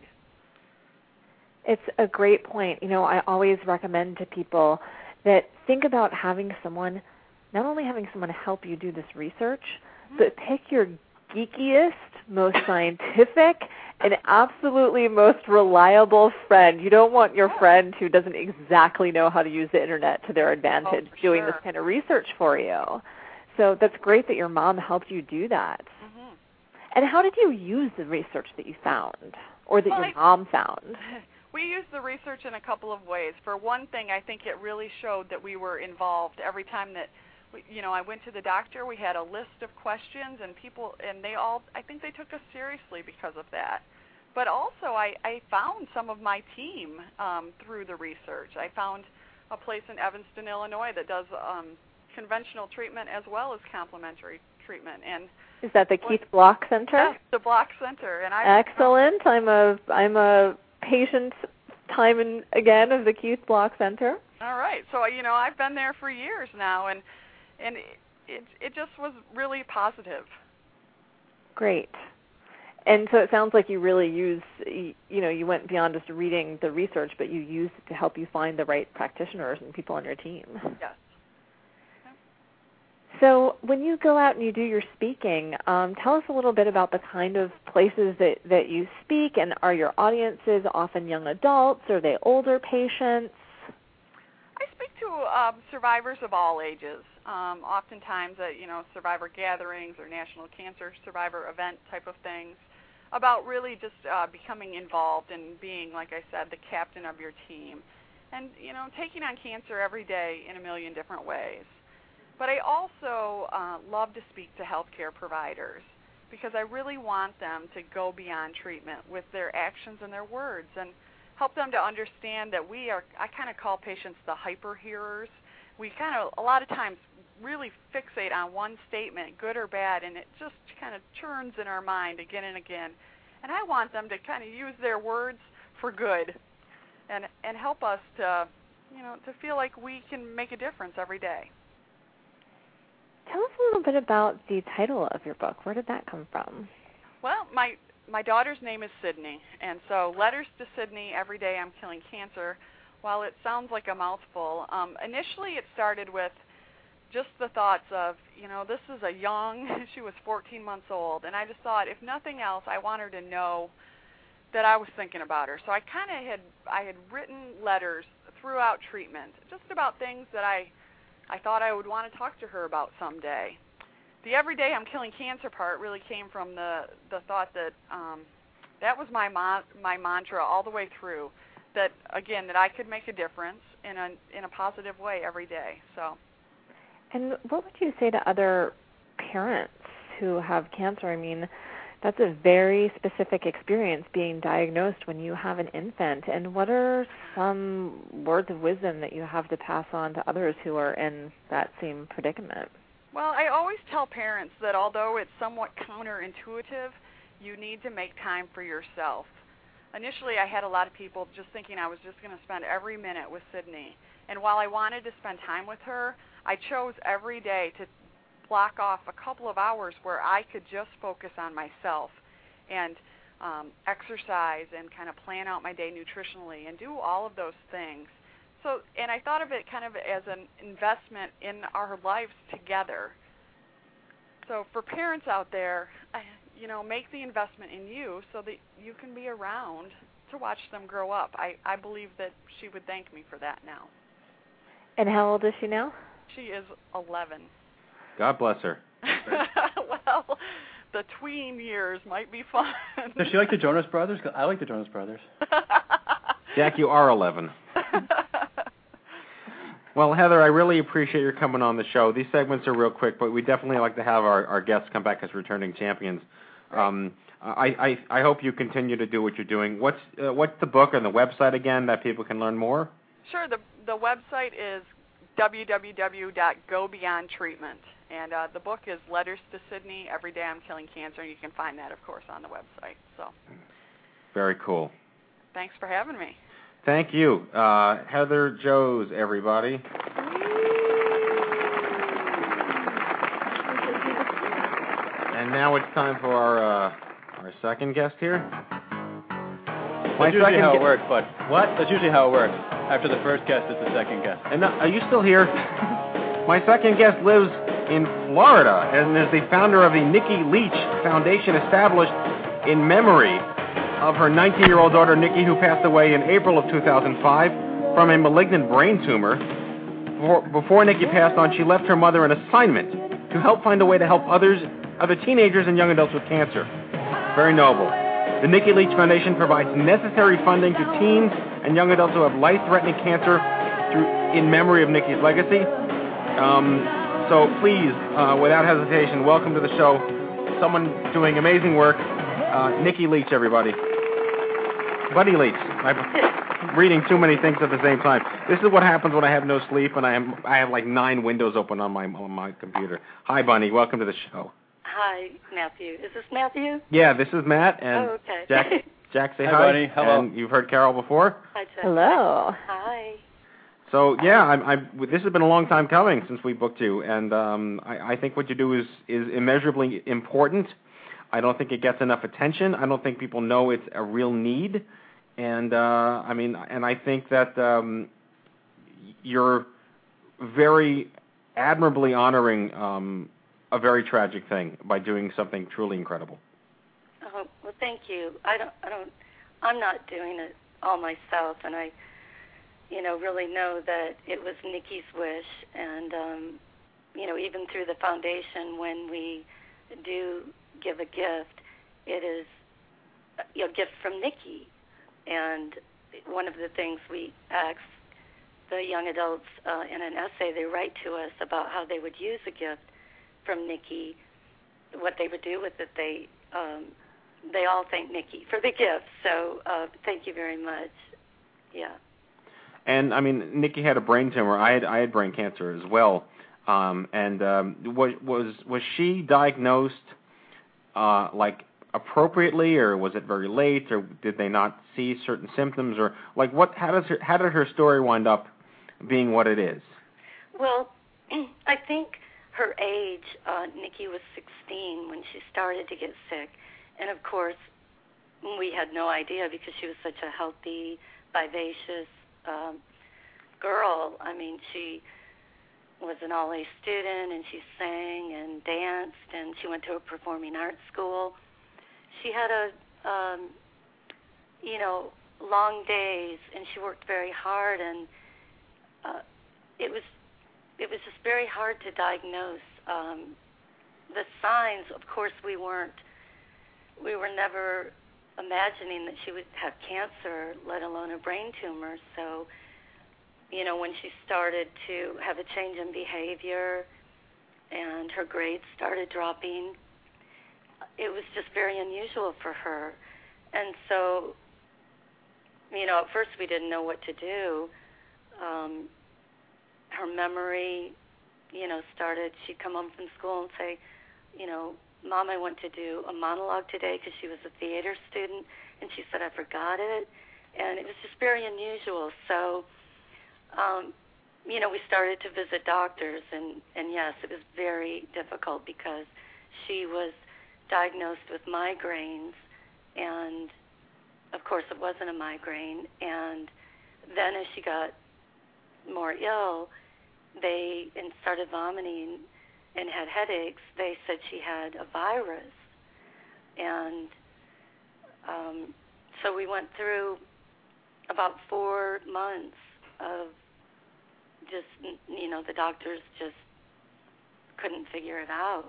Speaker 6: It's a great point. You know, I always recommend to people that think about having someone, not only having someone help you do this research, mm-hmm. but pick your geekiest, most scientific, and absolutely most reliable friend. You don't want your friend who doesn't exactly know how to use the internet to their advantage
Speaker 10: oh,
Speaker 6: doing
Speaker 10: sure.
Speaker 6: this kind of research for you. So that's great that your mom helped you do that.
Speaker 10: Mm-hmm.
Speaker 6: And how did you use the research that you found, or that
Speaker 10: well,
Speaker 6: your
Speaker 10: I,
Speaker 6: mom found?
Speaker 10: We used the research in a couple of ways. For one thing, I think it really showed that we were involved every time that you know, I went to the doctor. We had a list of questions, and people, and they all, I think they took us seriously because of that. But also, I, I found some of my team um, through the research. I found a place in Evanston, Illinois that does um, conventional treatment as well as complementary treatment. And
Speaker 6: is that the Keith Block Center?
Speaker 10: Yes, the Block Center. And I
Speaker 6: excellent. I'm a I'm a patient time and again of the Keith Block Center.
Speaker 10: All right. So you know, I've been there for years now, and. And it it just was really positive.
Speaker 6: Great. And so it sounds like you really used, you know, you went beyond just reading the research, but you used it to help you find the right practitioners and people on your team.
Speaker 10: Yes. Okay.
Speaker 6: So when you go out and you do your speaking, um, tell us a little bit about the kind of places that, that you speak, and are your audiences often young adults? Are they older patients?
Speaker 10: I speak to um, survivors of all ages. Um, oftentimes at, you know, survivor gatherings or National Cancer Survivor event type of things, about really just uh, becoming involved and being, like I said, the captain of your team. And, you know, taking on cancer every day in a million different ways. But I also uh, love to speak to healthcare providers because I really want them to go beyond treatment with their actions and their words and help them to understand that we are, I kind of call patients the hyper-hearers. We kind of, a lot of times, really fixate on one statement, good or bad, and it just kind of churns in our mind again and again. And I want them to kind of use their words for good and and help us to, you know, to feel like we can make a difference every day.
Speaker 6: Tell us a little bit about the title of your book. Where did that come from?
Speaker 10: Well, my my daughter's name is Sydney, and so Letters to Sydney, Every Day I'm Killing Cancer, while it sounds like a mouthful, um, initially it started with just the thoughts of, you know, this is a young, she was fourteen months old, and I just thought, if nothing else, I want her to know that I was thinking about her. So I kind of had, I had written letters throughout treatment, just about things that I, I thought I would want to talk to her about someday. The Every Day I'm Killing Cancer part really came from the, the thought that um, that was my ma- my mantra all the way through, that, again, that I could make a difference in a in a positive way every day. So.
Speaker 6: And what would you say to other parents who have cancer? I mean, That's a very specific experience being diagnosed when you have an infant. And what are some words of wisdom that you have to pass on to others who are in that same predicament?
Speaker 10: Well, I always tell parents that although it's somewhat counterintuitive, you need to make time for yourself. Initially, I had a lot of people just thinking I was just going to spend every minute with Sydney. And while I wanted to spend time with her, I chose every day to block off a couple of hours where I could just focus on myself and um, exercise and kind of plan out my day nutritionally and do all of those things. So, and I thought of it kind of as an investment in our lives together. So for parents out there, I, you know, make the investment in you so that you can be around to watch them grow up. I, I believe that she would thank me for that now.
Speaker 6: And how old is she now?
Speaker 10: She is eleven.
Speaker 8: God bless her.
Speaker 10: Well, the tween years might be fun.
Speaker 1: Does she like the Jonas Brothers? 'Cause I like the Jonas Brothers.
Speaker 8: Jack, you are eleven. Well, Heather, I really appreciate your coming on the show. These segments are real quick, but we definitely like to have our, our guests come back as returning champions. Um, I, I, I hope you continue to do what you're doing. What's uh, what's the book and the website again that people can learn more?
Speaker 10: Sure. The the website is w w w dot go beyond treatment, and uh, the book is Letters to Sydney, Every Day I'm Killing Cancer, and you can find that, of course, on the website. So.
Speaker 8: Very cool.
Speaker 10: Thanks for having me.
Speaker 8: Thank you. Uh, Heather Joes, everybody. And now it's time for our uh, our second guest here.
Speaker 1: That's usually how it works, but what? That's usually how it works. After the first guest, it's the second guest.
Speaker 8: And uh, are you still here? My second guest lives in Florida and is the founder of the Nikki Leach Foundation, established in memory of her nineteen-year-old daughter, Nikki, who passed away in April of two thousand five from a malignant brain tumor. Before, before Nikki passed on, she left her mother an assignment to help find a way to help others, other teenagers and young adults with cancer. Very noble. The Nikki Leach Foundation provides necessary funding to teens and young adults who have life-threatening cancer through, in memory of Nikki's legacy. Um, so please, uh, without hesitation, welcome to the show someone doing amazing work, uh, Nikki Leach, everybody. Buddy Leach. I'm reading too many things at the same time. This is what happens when I have no sleep and I am I have like nine windows open on my on my computer. Hi, Bunny. Welcome to the show.
Speaker 11: Hi, Matthew. Is this Matthew?
Speaker 8: Yeah, this is Matt and
Speaker 11: oh, okay.
Speaker 8: Jack. Jack, say hi.
Speaker 1: Hi, Bunny. Hello.
Speaker 8: And you've heard Carol before.
Speaker 11: Hi, Jack.
Speaker 6: Hello.
Speaker 11: Hi.
Speaker 8: So yeah, I, I, this has been a long time coming since we booked you, and um, I, I think what you do is is immeasurably important. I don't think it gets enough attention. I don't think people know it's a real need, and uh, I mean, and I think that um, you're very admirably honoring um, a very tragic thing by doing something truly incredible.
Speaker 11: Oh, well, thank you. I don't, I don't, I'm not doing it all myself, and I, you know, really know that it was Nikki's wish, and um, you know, even through the foundation, when we do give a gift, it is a gift from Nikki, and one of the things we ask the young adults uh, in an essay, they write to us about how they would use a gift from Nikki, what they would do with it. They um, they all thank Nikki for the gift. So uh, thank you very much. Yeah.
Speaker 8: And I mean, Nikki had a brain tumor. I had I had brain cancer as well. Um, and um, was was was she diagnosed uh, like appropriately, or was it very late, or did they not see certain symptoms, or like what? How does her, how did her story wind up being what it is?
Speaker 11: Well, I think her age, uh, Nikki was sixteen when she started to get sick. And, of course, we had no idea because she was such a healthy, vivacious um, girl. I mean, she was an all-A student, and she sang and danced, and she went to a performing arts school. She had a, um, you know, long days, and she worked very hard, and uh, it was it was just very hard to diagnose. Um, the signs, of course, we weren't, we were never imagining that she would have cancer, let alone a brain tumor. So, you know, when she started to have a change in behavior and her grades started dropping, it was just very unusual for her. And so, you know, at first we didn't know what to do. Um, her memory, you know, started, she'd come home from school and say, you know, Mom, I want to do a monologue today because she was a theater student, and she said, I forgot it. And it was just very unusual. So, um, you know, we started to visit doctors, and, and yes, it was very difficult because she was diagnosed with migraines, and of course it wasn't a migraine. And then as she got more ill, they and started vomiting and had headaches, they said she had a virus. And um, so we went through about four months of just, you know, the doctors just couldn't figure it out.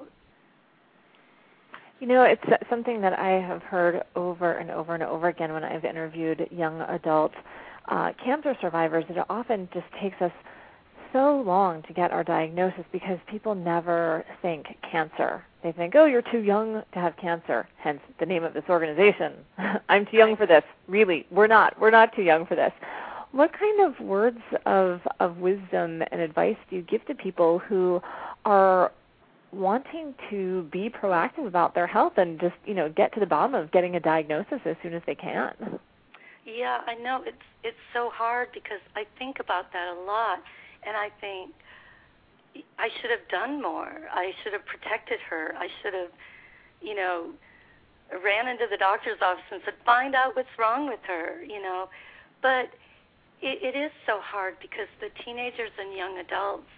Speaker 6: You know, it's something that I have heard over and over and over again when I've interviewed young adult uh, cancer survivors. It often just takes us so long to get our diagnosis because people never think cancer. They think, oh, you're too young to have cancer, hence the name of this organization. I'm too young for this. Really, we're not. We're not too young for this. What kind of words of, of wisdom and advice do you give to people who are wanting to be proactive about their health and just, you know, get to the bottom of getting a diagnosis as soon as they can?
Speaker 11: Yeah, I know. It's it's so hard because I think about that a lot, and I think I should have done more. I should have protected her. I should have, you know, ran into the doctor's office and said, find out what's wrong with her, you know. But it, it is so hard because the teenagers and young adults,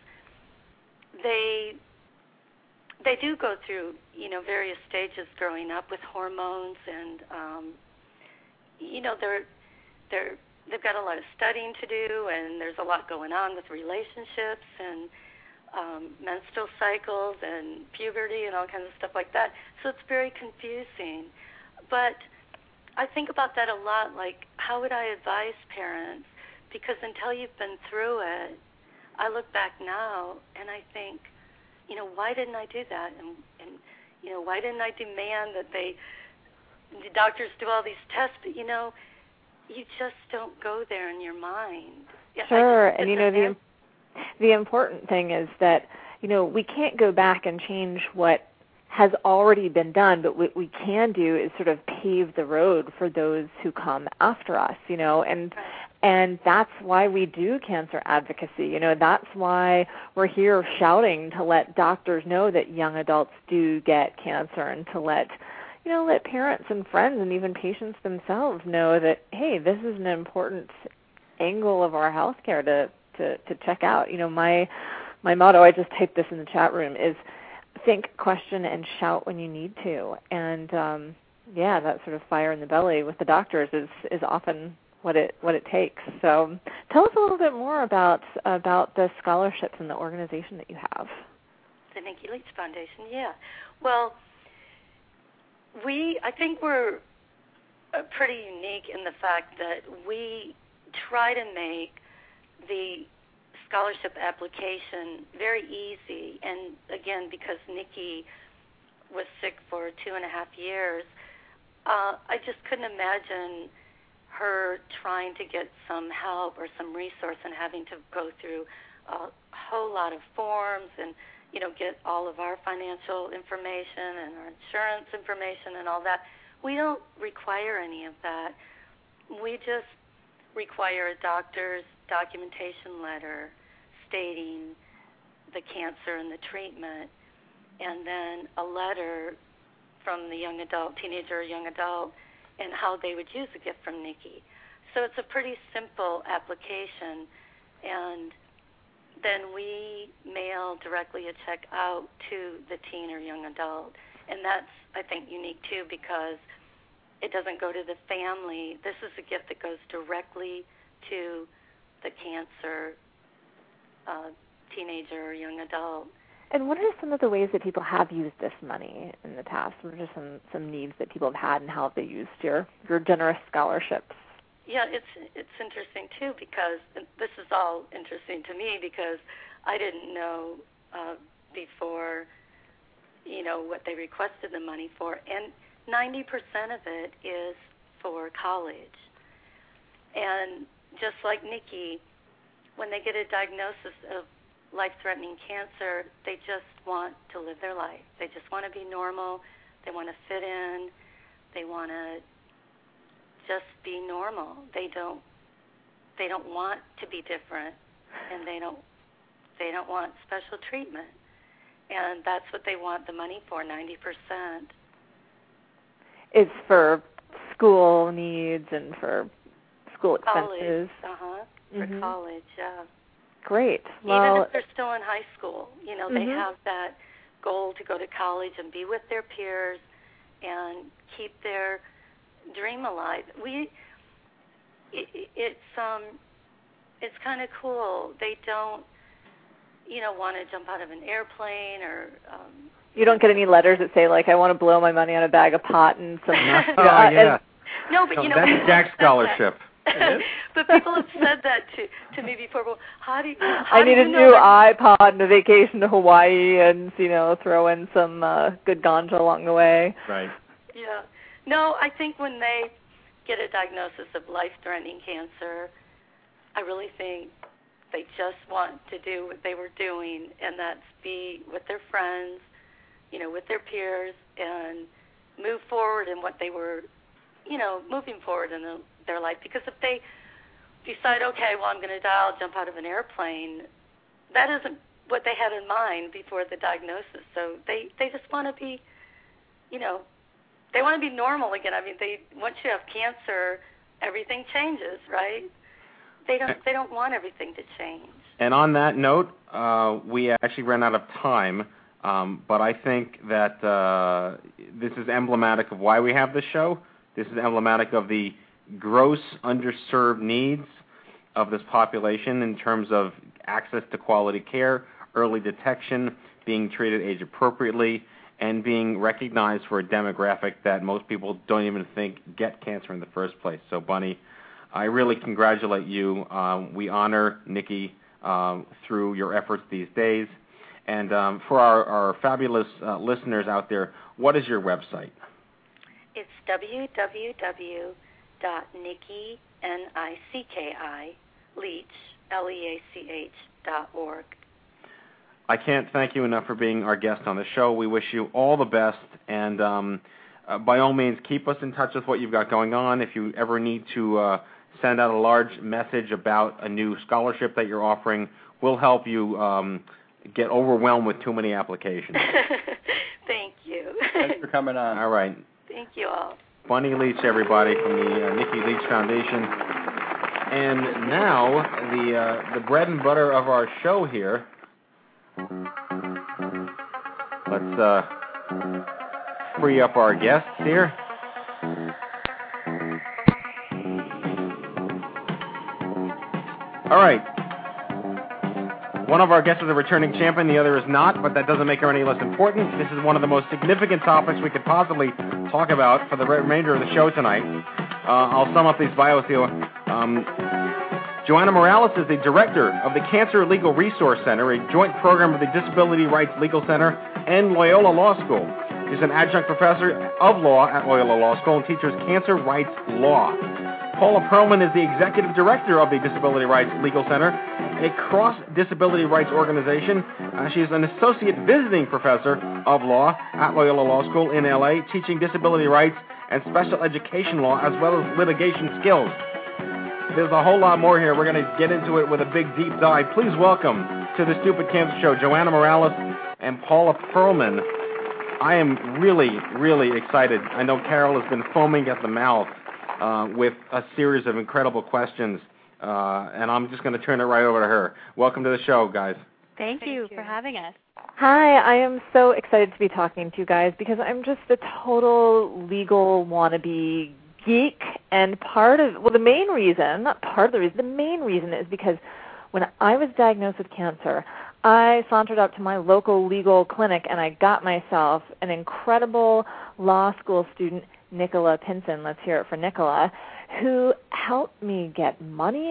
Speaker 11: they they do go through, you know, various stages growing up with hormones, and um, you know, they're they're they've got a lot of studying to do, and there's a lot going on with relationships and um, menstrual cycles and puberty and all kinds of stuff like that. So it's very confusing. But I think about that a lot, like how would I advise parents? Because until you've been through it, I look back now and I think, you know, why didn't I do that? And, and you know, why didn't I demand that they, the doctors do all these tests? But, you know, you just don't go there in your mind.
Speaker 6: Sure, and you know, the the important thing is that, you know, we can't go back and change what has already been done, but what we can do is sort of pave the road for those who come after us, you know, and and that's why we do cancer advocacy. You know, that's why we're here shouting to let doctors know that young adults do get cancer, and to let, you know, let parents and friends and even patients themselves know that, hey, this is an important angle of our healthcare to, to, to check out. You know, my my motto, I just typed this in the chat room, is think, question, and shout when you need to. And um, yeah, that sort of fire in the belly with the doctors is, is often what it what it takes. So tell us a little bit more about about the scholarships and the organization that you have.
Speaker 11: The Nikki Leach Foundation, yeah. Well, we I think we're pretty unique in the fact that we try to make the scholarship application very easy. And again, because Nikki was sick for two and a half years, uh, I just couldn't imagine her trying to get some help or some resource and having to go through a whole lot of forms and, you know, get all of our financial information and our insurance information and all that. We don't require any of that. We just require a doctor's documentation letter stating the cancer and the treatment, and then a letter from the young adult, teenager or young adult, and how they would use a gift from Nikki. So it's a pretty simple application, and then we mail directly a check out to the teen or young adult. And that's, I think, unique, too, because it doesn't go to the family. This is a gift that goes directly to the cancer uh, teenager or young adult.
Speaker 6: And what are some of the ways that people have used this money in the past? What are just some, some needs that people have had, and how have they used your, your generous scholarships?
Speaker 11: Yeah, it's it's interesting, too, because this is all interesting to me because I didn't know uh, before, you you know, what they requested the money for. And ninety percent of it is for college. And just like Nikki, when they get a diagnosis of life-threatening cancer, they just want to live their life. They just want to be normal. They want to fit in. They want to just be normal. They don't. They don't want to be different, and they don't. They don't want special treatment, and that's what they want the money for. Ninety percent.
Speaker 6: It's for school needs and for school expenses.
Speaker 11: College. Uh huh. For
Speaker 6: mm-hmm. college,
Speaker 11: yeah.
Speaker 6: Great. Well,
Speaker 11: even if they're still in high school, you know, they
Speaker 6: mm-hmm.
Speaker 11: have that goal to go to college and be with their peers and keep their dream alive. We, it, it's um, it's kind of cool. They don't, you know, want to jump out of an airplane or. Um,
Speaker 6: you don't get any letters that say like, "I want to blow my money on a bag of pot and some."
Speaker 8: oh yeah.
Speaker 11: No, but you know,
Speaker 8: that's Jack's scholarship.
Speaker 11: But people have said that to to me before. Well, how do you? How
Speaker 6: I need
Speaker 11: do you
Speaker 6: a
Speaker 11: know
Speaker 6: new
Speaker 11: that?
Speaker 6: iPod and a vacation to Hawaii, and you know, throw in some uh, good ganja along the way.
Speaker 8: Right.
Speaker 11: Yeah. No, I think when they get a diagnosis of life-threatening cancer, I really think they just want to do what they were doing, and that's be with their friends, you know, with their peers, and move forward in what they were, you know, moving forward in the, their life. Because if they decide, okay, well, I'm going to die, I'll jump out of an airplane, that isn't what they had in mind before the diagnosis. So they, they just want to be, you know, they want to be normal again. I mean, they once you have cancer, everything changes, right? They don't they don't want everything to change.
Speaker 8: And on that note, uh, we actually ran out of time, um, but I think that uh, this is emblematic of why we have this show. This is emblematic of the gross underserved needs of this population in terms of access to quality care, early detection, being treated age appropriately, and being recognized for a demographic that most people don't even think get cancer in the first place. So, Bunny, I really congratulate you. Um, we honor Nikki um, through your efforts these days. And um, for our, our fabulous uh, listeners out there, what is your website?
Speaker 11: It's w w w dot nikki, N I C K I, Leach, L E A C H, dot org.
Speaker 8: I can't thank you enough for being our guest on the show. We wish you all the best, and um, uh, by all means, keep us in touch with what you've got going on. If you ever need to uh, send out a large message about a new scholarship that you're offering, we'll help you um, get overwhelmed with too many applications.
Speaker 11: Thank you.
Speaker 1: Thanks for coming on.
Speaker 8: All right.
Speaker 11: Thank you all.
Speaker 8: Bunny Leach, everybody, from the uh, Nikki Leach Foundation. And now, the uh, the bread and butter of our show here. Let's uh, free up our guests here. All right. One of our guests is a returning champion, the other is not, but that doesn't make her any less important. This is one of the most significant topics we could possibly talk about for the remainder of the show tonight. Uh, I'll sum up these bios here. Um, Joanna Morales is the director of the Cancer Legal Resource Center, a joint program of the Disability Rights Legal Center and Loyola Law School. She's an adjunct professor of law at Loyola Law School and teaches cancer rights law. Paula Perlman is the executive director of the Disability Rights Legal Center, a cross-disability rights organization. Uh, she's an associate visiting professor of law at Loyola Law School in L A, teaching disability rights and special education law as well as litigation skills. There's a whole lot more here. We're going to get into it with a big deep dive. Please welcome to the Stupid Cancer Show, Joanna Morales and Paula Perlman. I am really, really excited. I know Carol has been foaming at the mouth uh, with a series of incredible questions, uh, and I'm just going to turn it right over to her. Welcome to the show, guys.
Speaker 12: Thank, Thank you, you for having us.
Speaker 6: Hi, I am so excited to be talking to you guys because I'm just a total legal wannabe geek, and part of, well, the main reason, not part of the reason, the main reason is because when I was diagnosed with cancer, I sauntered up to my local legal clinic and I got myself an incredible law school student, Nicola Pinson, let's hear it for Nicola, who helped me get money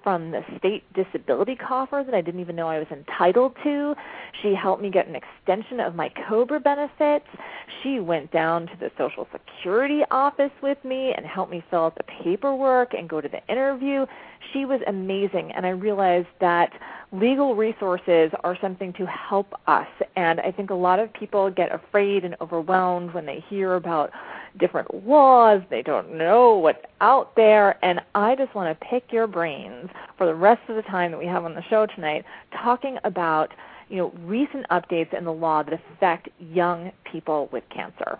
Speaker 6: from the state disability coffer that I didn't even know I was entitled to. She helped me get an extension of my COBRA benefits. She went down to the Social Security office with me and helped me fill out the paperwork and go to the interview. She was amazing, and I realized that legal resources are something to help us, and I think a lot of people get afraid and overwhelmed when they hear about different laws. They don't know what's out there, and I just want to pick your brains for the rest of the time that we have on the show tonight, talking about you know recent updates in the law that affect young people with cancer.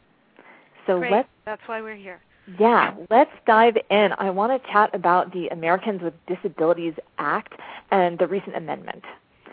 Speaker 6: So
Speaker 13: Great.
Speaker 6: let's
Speaker 13: That's why we're here.
Speaker 6: Yeah, let's dive in. I want to chat about the Americans with Disabilities Act and the recent amendment.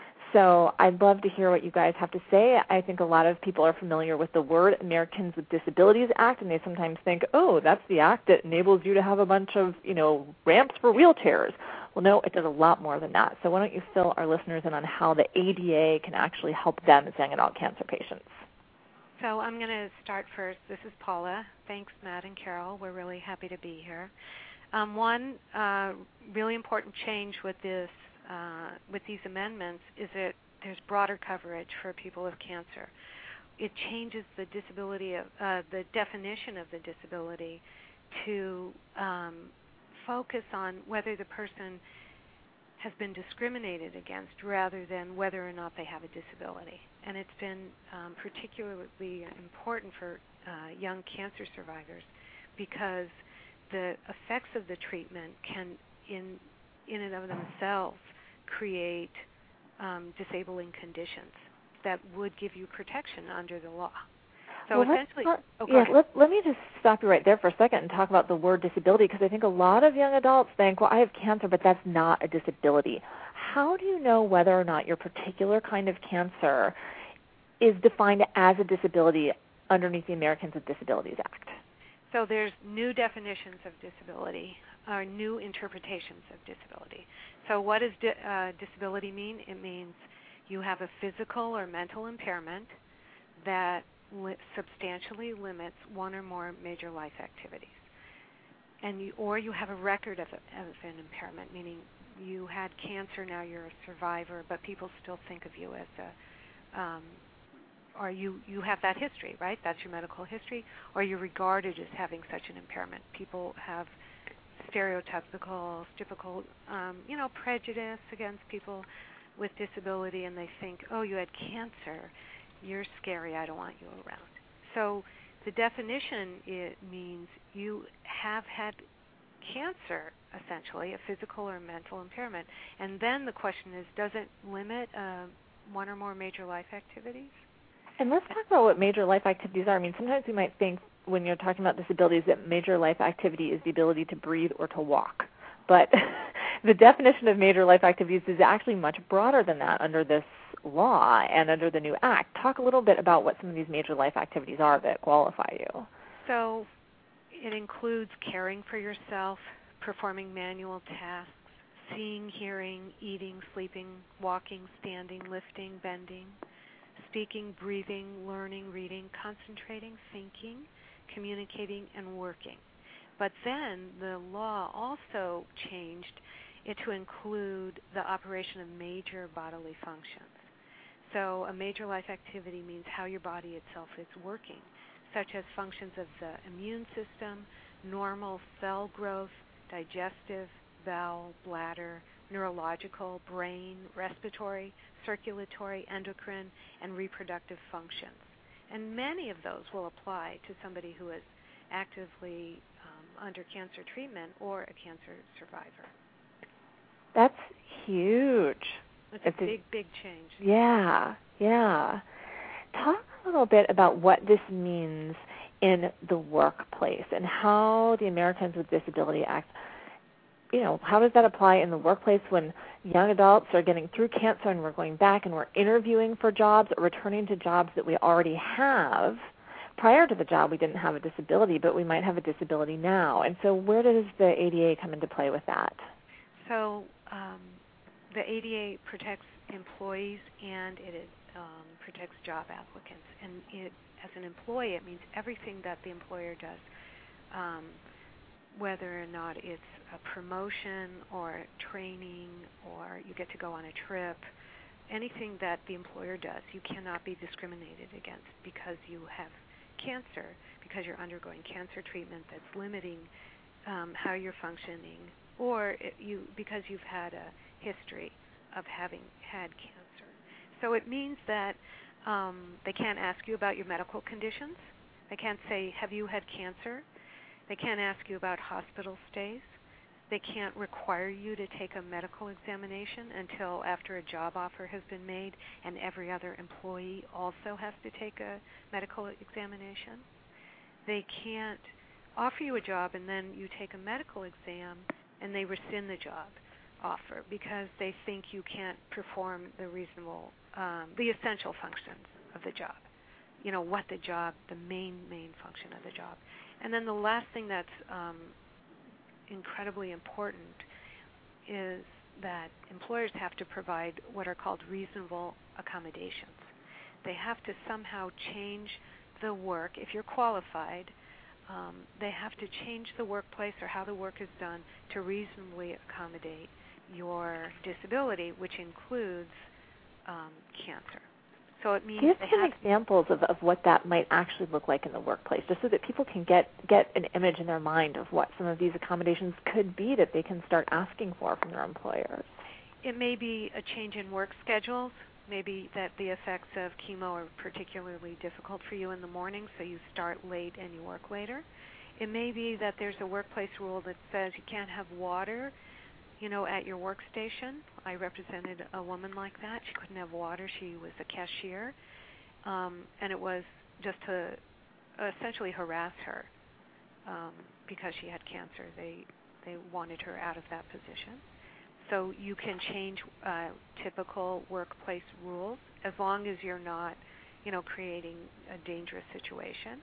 Speaker 6: So I'd love to hear what you guys have to say. I think a lot of people are familiar with the word Americans with Disabilities Act, and they sometimes think, oh, that's the act that enables you to have a bunch of, you know, ramps for wheelchairs. Well, no, it does a lot more than that. So why don't you fill our listeners in on how the A D A can actually help them as young adult cancer patients?
Speaker 13: So I'm going to start first. This is Paula. Thanks, Matt and Carol. We're really happy to be here. Um, one uh, really important change with this, uh, with these amendments is that there's broader coverage for people with cancer. It changes the disability of uh, the definition of the disability to um, focus on whether the person has been discriminated against rather than whether or not they have a disability. And it's been um, particularly important for uh, young cancer survivors because the effects of the treatment can, in in and of themselves, create um, disabling conditions that would give you protection under the law. So
Speaker 6: well,
Speaker 13: essentially,
Speaker 6: let's,
Speaker 13: oh,
Speaker 6: yeah, let, let me just stop you right there for a second and talk about the word disability, because I think a lot of young adults think, well, I have cancer, but that's not a disability. How do you know whether or not your particular kind of cancer is defined as a disability underneath the Americans with Disabilities Act?
Speaker 13: So there's new definitions of disability, or new interpretations of disability. So what does di- uh, disability mean? It means you have a physical or mental impairment that li- substantially limits one or more major life activities. And you, or you have a record of, a, of an impairment, meaning you had cancer, now you're a survivor, but people still think of you as a, um, or you, you have that history, right? That's your medical history, or you're regarded as having such an impairment. People have stereotypical, typical, um, you know, prejudice against people with disability, and they think, oh, you had cancer, you're scary, I don't want you around. So the definition, it means you have had cancer, essentially, a physical or mental impairment. And then the question is, does it limit uh, one or more major life activities?
Speaker 6: And let's talk about what major life activities are. I mean, sometimes we might think when you're talking about disabilities that major life activity is the ability to breathe or to walk. But the definition of major life activities is actually much broader than that under this law and under the new act. Talk a little bit about what some of these major life activities are that qualify you.
Speaker 13: So it includes caring for yourself, performing manual tasks, seeing, hearing, eating, sleeping, walking, standing, lifting, bending, speaking, breathing, learning, reading, concentrating, thinking, communicating, and working. But then the law also changed it to include the operation of major bodily functions. So a major life activity means how your body itself is working, such as functions of the immune system, normal cell growth, digestive, bowel, bladder, neurological, brain, respiratory, circulatory, endocrine, and reproductive functions. And many of those will apply to somebody who is actively um, under cancer treatment or a cancer survivor.
Speaker 6: That's huge.
Speaker 13: It's, it's a big, big change.
Speaker 6: Yeah, yeah. Talk a little bit about what this means in the workplace and how the Americans with Disability Act, you know, how does that apply in the workplace when young adults are getting through cancer and we're going back and we're interviewing for jobs or returning to jobs that we already have? Prior to the job, we didn't have a disability, but we might have a disability now. And so where does the A D A come into play with that?
Speaker 13: So um, the A D A protects employees and it um, protects job applicants. And it, as an employee, it means everything that the employer does um, whether or not it's a promotion or training or you get to go on a trip, anything that the employer does, you cannot be discriminated against because you have cancer, because you're undergoing cancer treatment that's limiting um, how you're functioning, or it, you because you've had a history of having had cancer. So it means that um, they can't ask you about your medical conditions. They can't say, have you had cancer? They can't ask you about hospital stays. They can't require you to take a medical examination until after a job offer has been made, and every other employee also has to take a medical examination. They can't offer you a job and then you take a medical exam and they rescind the job offer because they think you can't perform the reasonable, um, the essential functions of the job. You know, what the job, the main, main function of the job. And then the last thing that's um, incredibly important is that employers have to provide what are called reasonable accommodations. They have to somehow change the work. If you're qualified, um, they have to change the workplace or how the work is done to reasonably accommodate your disability, which includes um, cancer. So it means
Speaker 6: Give
Speaker 13: they
Speaker 6: some
Speaker 13: have
Speaker 6: examples of, of what that might actually look like in the workplace, just so that people can get, get an image in their mind of what some of these accommodations could be that they can start asking for from their employers.
Speaker 13: It may be a change in work schedules, maybe that the effects of chemo are particularly difficult for you in the morning, so you start late and you work later. It may be that there's a workplace rule that says you can't have water, you know, at your workstation. I represented a woman like that. She couldn't have water. She was a cashier, um, and it was just to essentially harass her um, because she had cancer. They they wanted her out of that position. So you can change uh, typical workplace rules as long as you're not, you know, creating a dangerous situation.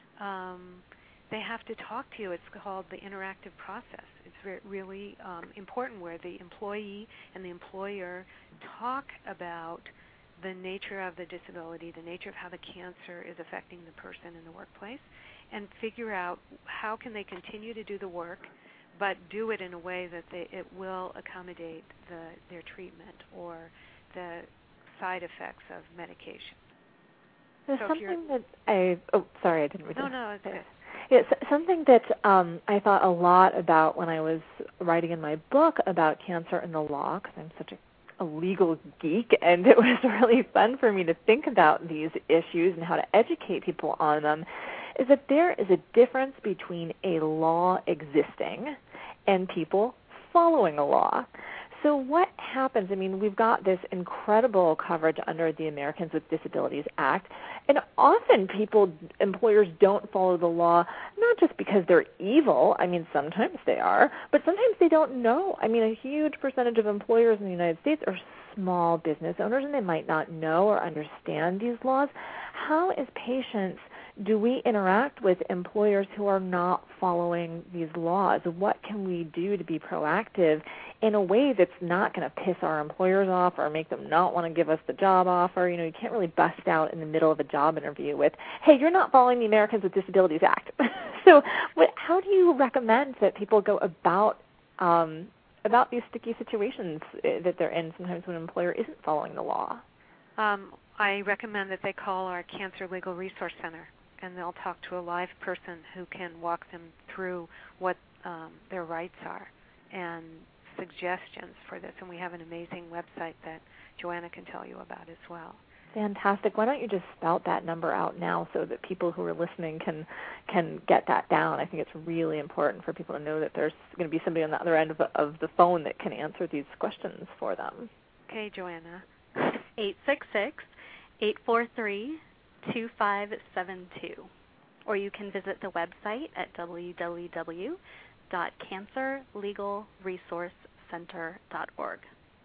Speaker 13: Um, they have to talk to you. It's called the interactive process. It's re- really um, important where the employee and the employer talk about the nature of the disability, the nature of how the cancer is affecting the person in the workplace, and figure out how can they continue to do the work but do it in a way that they, it will accommodate the, their treatment or the side effects of medication.
Speaker 6: There's
Speaker 13: so
Speaker 6: something that I, oh, sorry, I didn't read
Speaker 13: No,
Speaker 6: that.
Speaker 13: no, it's good.
Speaker 6: It's something that um, I thought a lot about when I was writing in my book about cancer and the law, because I'm such a, a legal geek, and it was really fun for me to think about these issues and how to educate people on them, is that there is a difference between a law existing and people following a law. So what happens, I mean, we've got this incredible coverage under the Americans with Disabilities Act, and often people, employers don't follow the law, not just because they're evil, I mean, sometimes they are, but sometimes they don't know. I mean, a huge percentage of employers in the United States are small business owners, and they might not know or understand these laws. How, as patients, do we interact with employers who are not following these laws? What can we do to be proactive in a way that's not going to piss our employers off or make them not want to give us the job offer? You know, you can't really bust out in the middle of a job interview with, hey, you're not following the Americans with Disabilities Act. So what, how do you recommend that people go about um, about these sticky situations that they're in sometimes when an employer isn't following the law?
Speaker 13: Um, I recommend that they call our Cancer Legal Resource Center, and they'll talk to a live person who can walk them through what um, their rights are and suggestions for this. And we have an amazing website that Joanna can tell you about as well.
Speaker 6: Fantastic. Why don't you just spout that number out now so that people who are listening can can get that down? I think it's really important for people to know that there's going to be somebody on the other end of the, of the phone that can answer these questions for them.
Speaker 13: Okay, Joanna.
Speaker 12: eight six six, eight four three, two five seven two. Or you can visit the website at w w w dot cancer legal resource center dot org.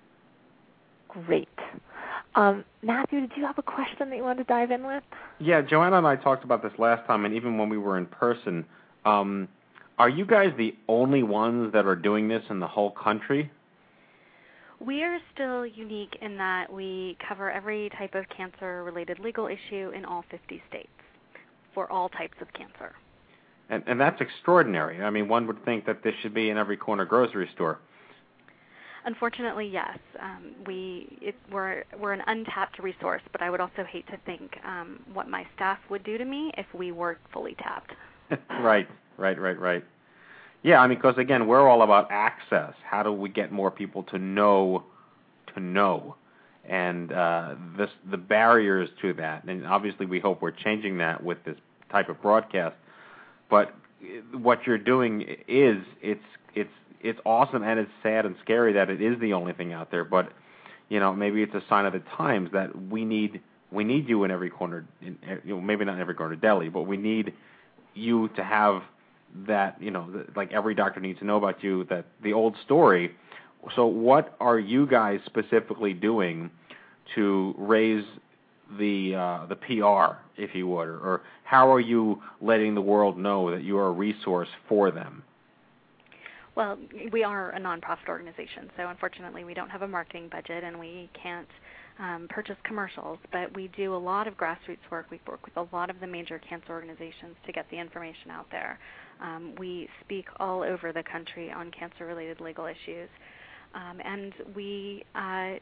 Speaker 6: Great. Um, Matthew, did you have a question that you wanted to dive in with?
Speaker 8: Yeah, Joanna and I talked about this last time, and even when we were in person. Um, are you guys the only ones that are doing this in the whole country?
Speaker 12: We are still unique in that we cover every type of cancer-related legal issue in all fifty states for all types of cancer.
Speaker 8: And, and that's extraordinary. I mean, one would think that this should be in every corner grocery store.
Speaker 12: Unfortunately, yes. Um, we it, we're we're an untapped resource, but I would also hate to think um, what my staff would do to me if we were fully tapped.
Speaker 8: Right, right, right, right. Yeah, I mean, because again, we're all about access. How do we get more people to know, to know, and uh, this the barriers to that. And obviously, we hope we're changing that with this type of broadcast. But what you're doing is it's it's it's awesome, and it's sad and scary that it is the only thing out there. But you know, maybe it's a sign of the times that we need we need you in every corner. In, you know, maybe not in every corner deli, but we need you to have that. You know, the, like every doctor needs to know about you. That the old story. So, what are you guys specifically doing to raise the uh, the P R, if you would, or, or how are you letting the world know that you are a resource for them?
Speaker 12: Well, we are a nonprofit organization, so unfortunately we don't have a marketing budget and we can't um, purchase commercials, but we do a lot of grassroots work. We work with a lot of the major cancer organizations to get the information out there. Um, we speak all over the country on cancer-related legal issues, um, and we uh,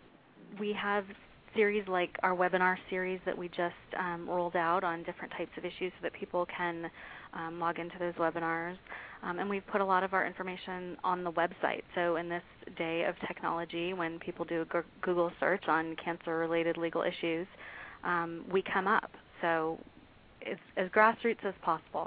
Speaker 12: we have series like our webinar series that we just um, rolled out on different types of issues so that people can um, log into those webinars. Um, and we've put a lot of our information on the website. So in this day of technology, when people do a Google search on cancer-related legal issues, um, we come up. So it's as grassroots as possible.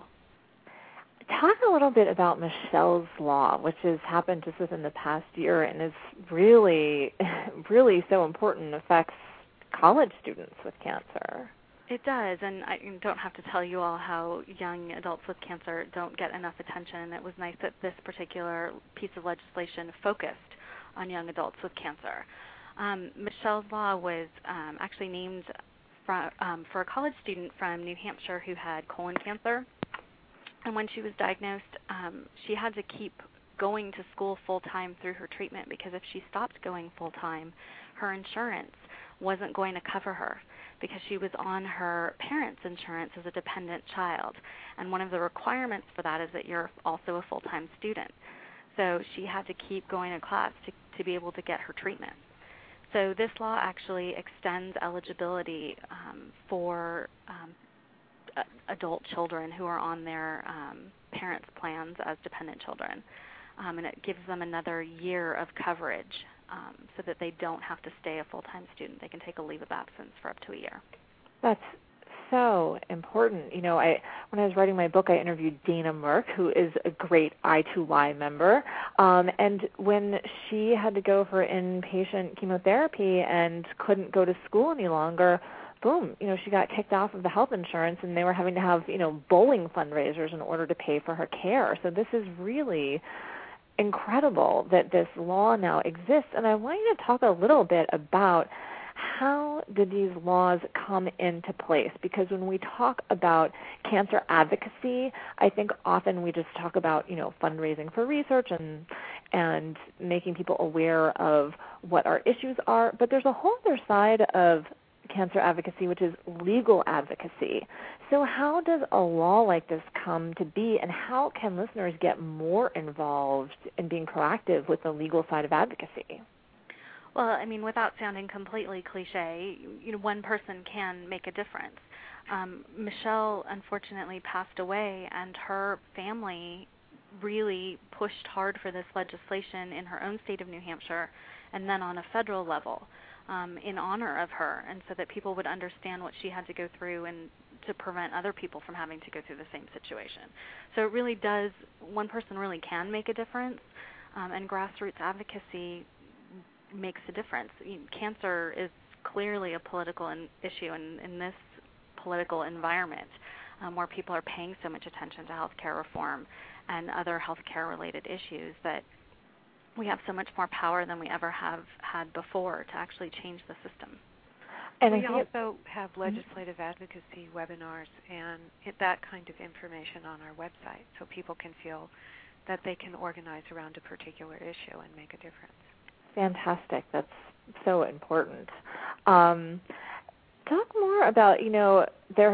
Speaker 6: Talk a little bit about Michelle's Law, which has happened just within the past year and is really, really so important, affects college students with cancer.
Speaker 12: It does, and I don't have to tell you all how young adults with cancer don't get enough attention. It was nice that this particular piece of legislation focused on young adults with cancer. Um, Michelle's Law was um, actually named for, um, for a college student from New Hampshire who had colon cancer. And when she was diagnosed, um, she had to keep going to school full-time through her treatment because if she stopped going full-time, her insurance wasn't going to cover her because she was on her parents' insurance as a dependent child. And one of the requirements for that is that you're also a full-time student. So she had to keep going to class to, to be able to get her treatment. So this law actually extends eligibility um, for um, adult children who are on their um, parents' plans as dependent children. Um, and it gives them another year of coverage um, so that they don't have to stay a full-time student. They can take a leave of absence for up to a year.
Speaker 6: That's so important. You know, I when I was writing my book, I interviewed Dana Merck, who is a great I two Y member. Um, and when she had to go for inpatient chemotherapy and couldn't go to school any longer, boom, you know, she got kicked off of the health insurance, and they were having to have, you know, bowling fundraisers in order to pay for her care. So this is really incredible that this law now exists. And I want you to talk a little bit about how did these laws come into place? Because when we talk about cancer advocacy, I think often we just talk about, you know, fundraising for research and and making people aware of what our issues are. But there's a whole other side of cancer advocacy, which is legal advocacy. So how does a law like this come to be, and how can listeners get more involved in being proactive with the legal side of advocacy?
Speaker 12: Well, I mean, without sounding completely cliche, you know, one person can make a difference. Um, Michelle unfortunately passed away, and her family really pushed hard for this legislation in her own state of New Hampshire and then on a federal level um, in honor of her, and so that people would understand what she had to go through and to prevent other people from having to go through the same situation. So it really does, one person really can make a difference, um, and grassroots advocacy makes a difference. Cancer is clearly a political in, issue in, in this political environment um, where people are paying so much attention to healthcare reform and other healthcare-related issues that we have so much more power than we ever have had before to actually change the system.
Speaker 13: And we also have legislative advocacy webinars and that kind of information on our website so people can feel that they can organize around a particular issue and make a difference.
Speaker 6: Fantastic. That's so important. Um, talk more about, you know, there have been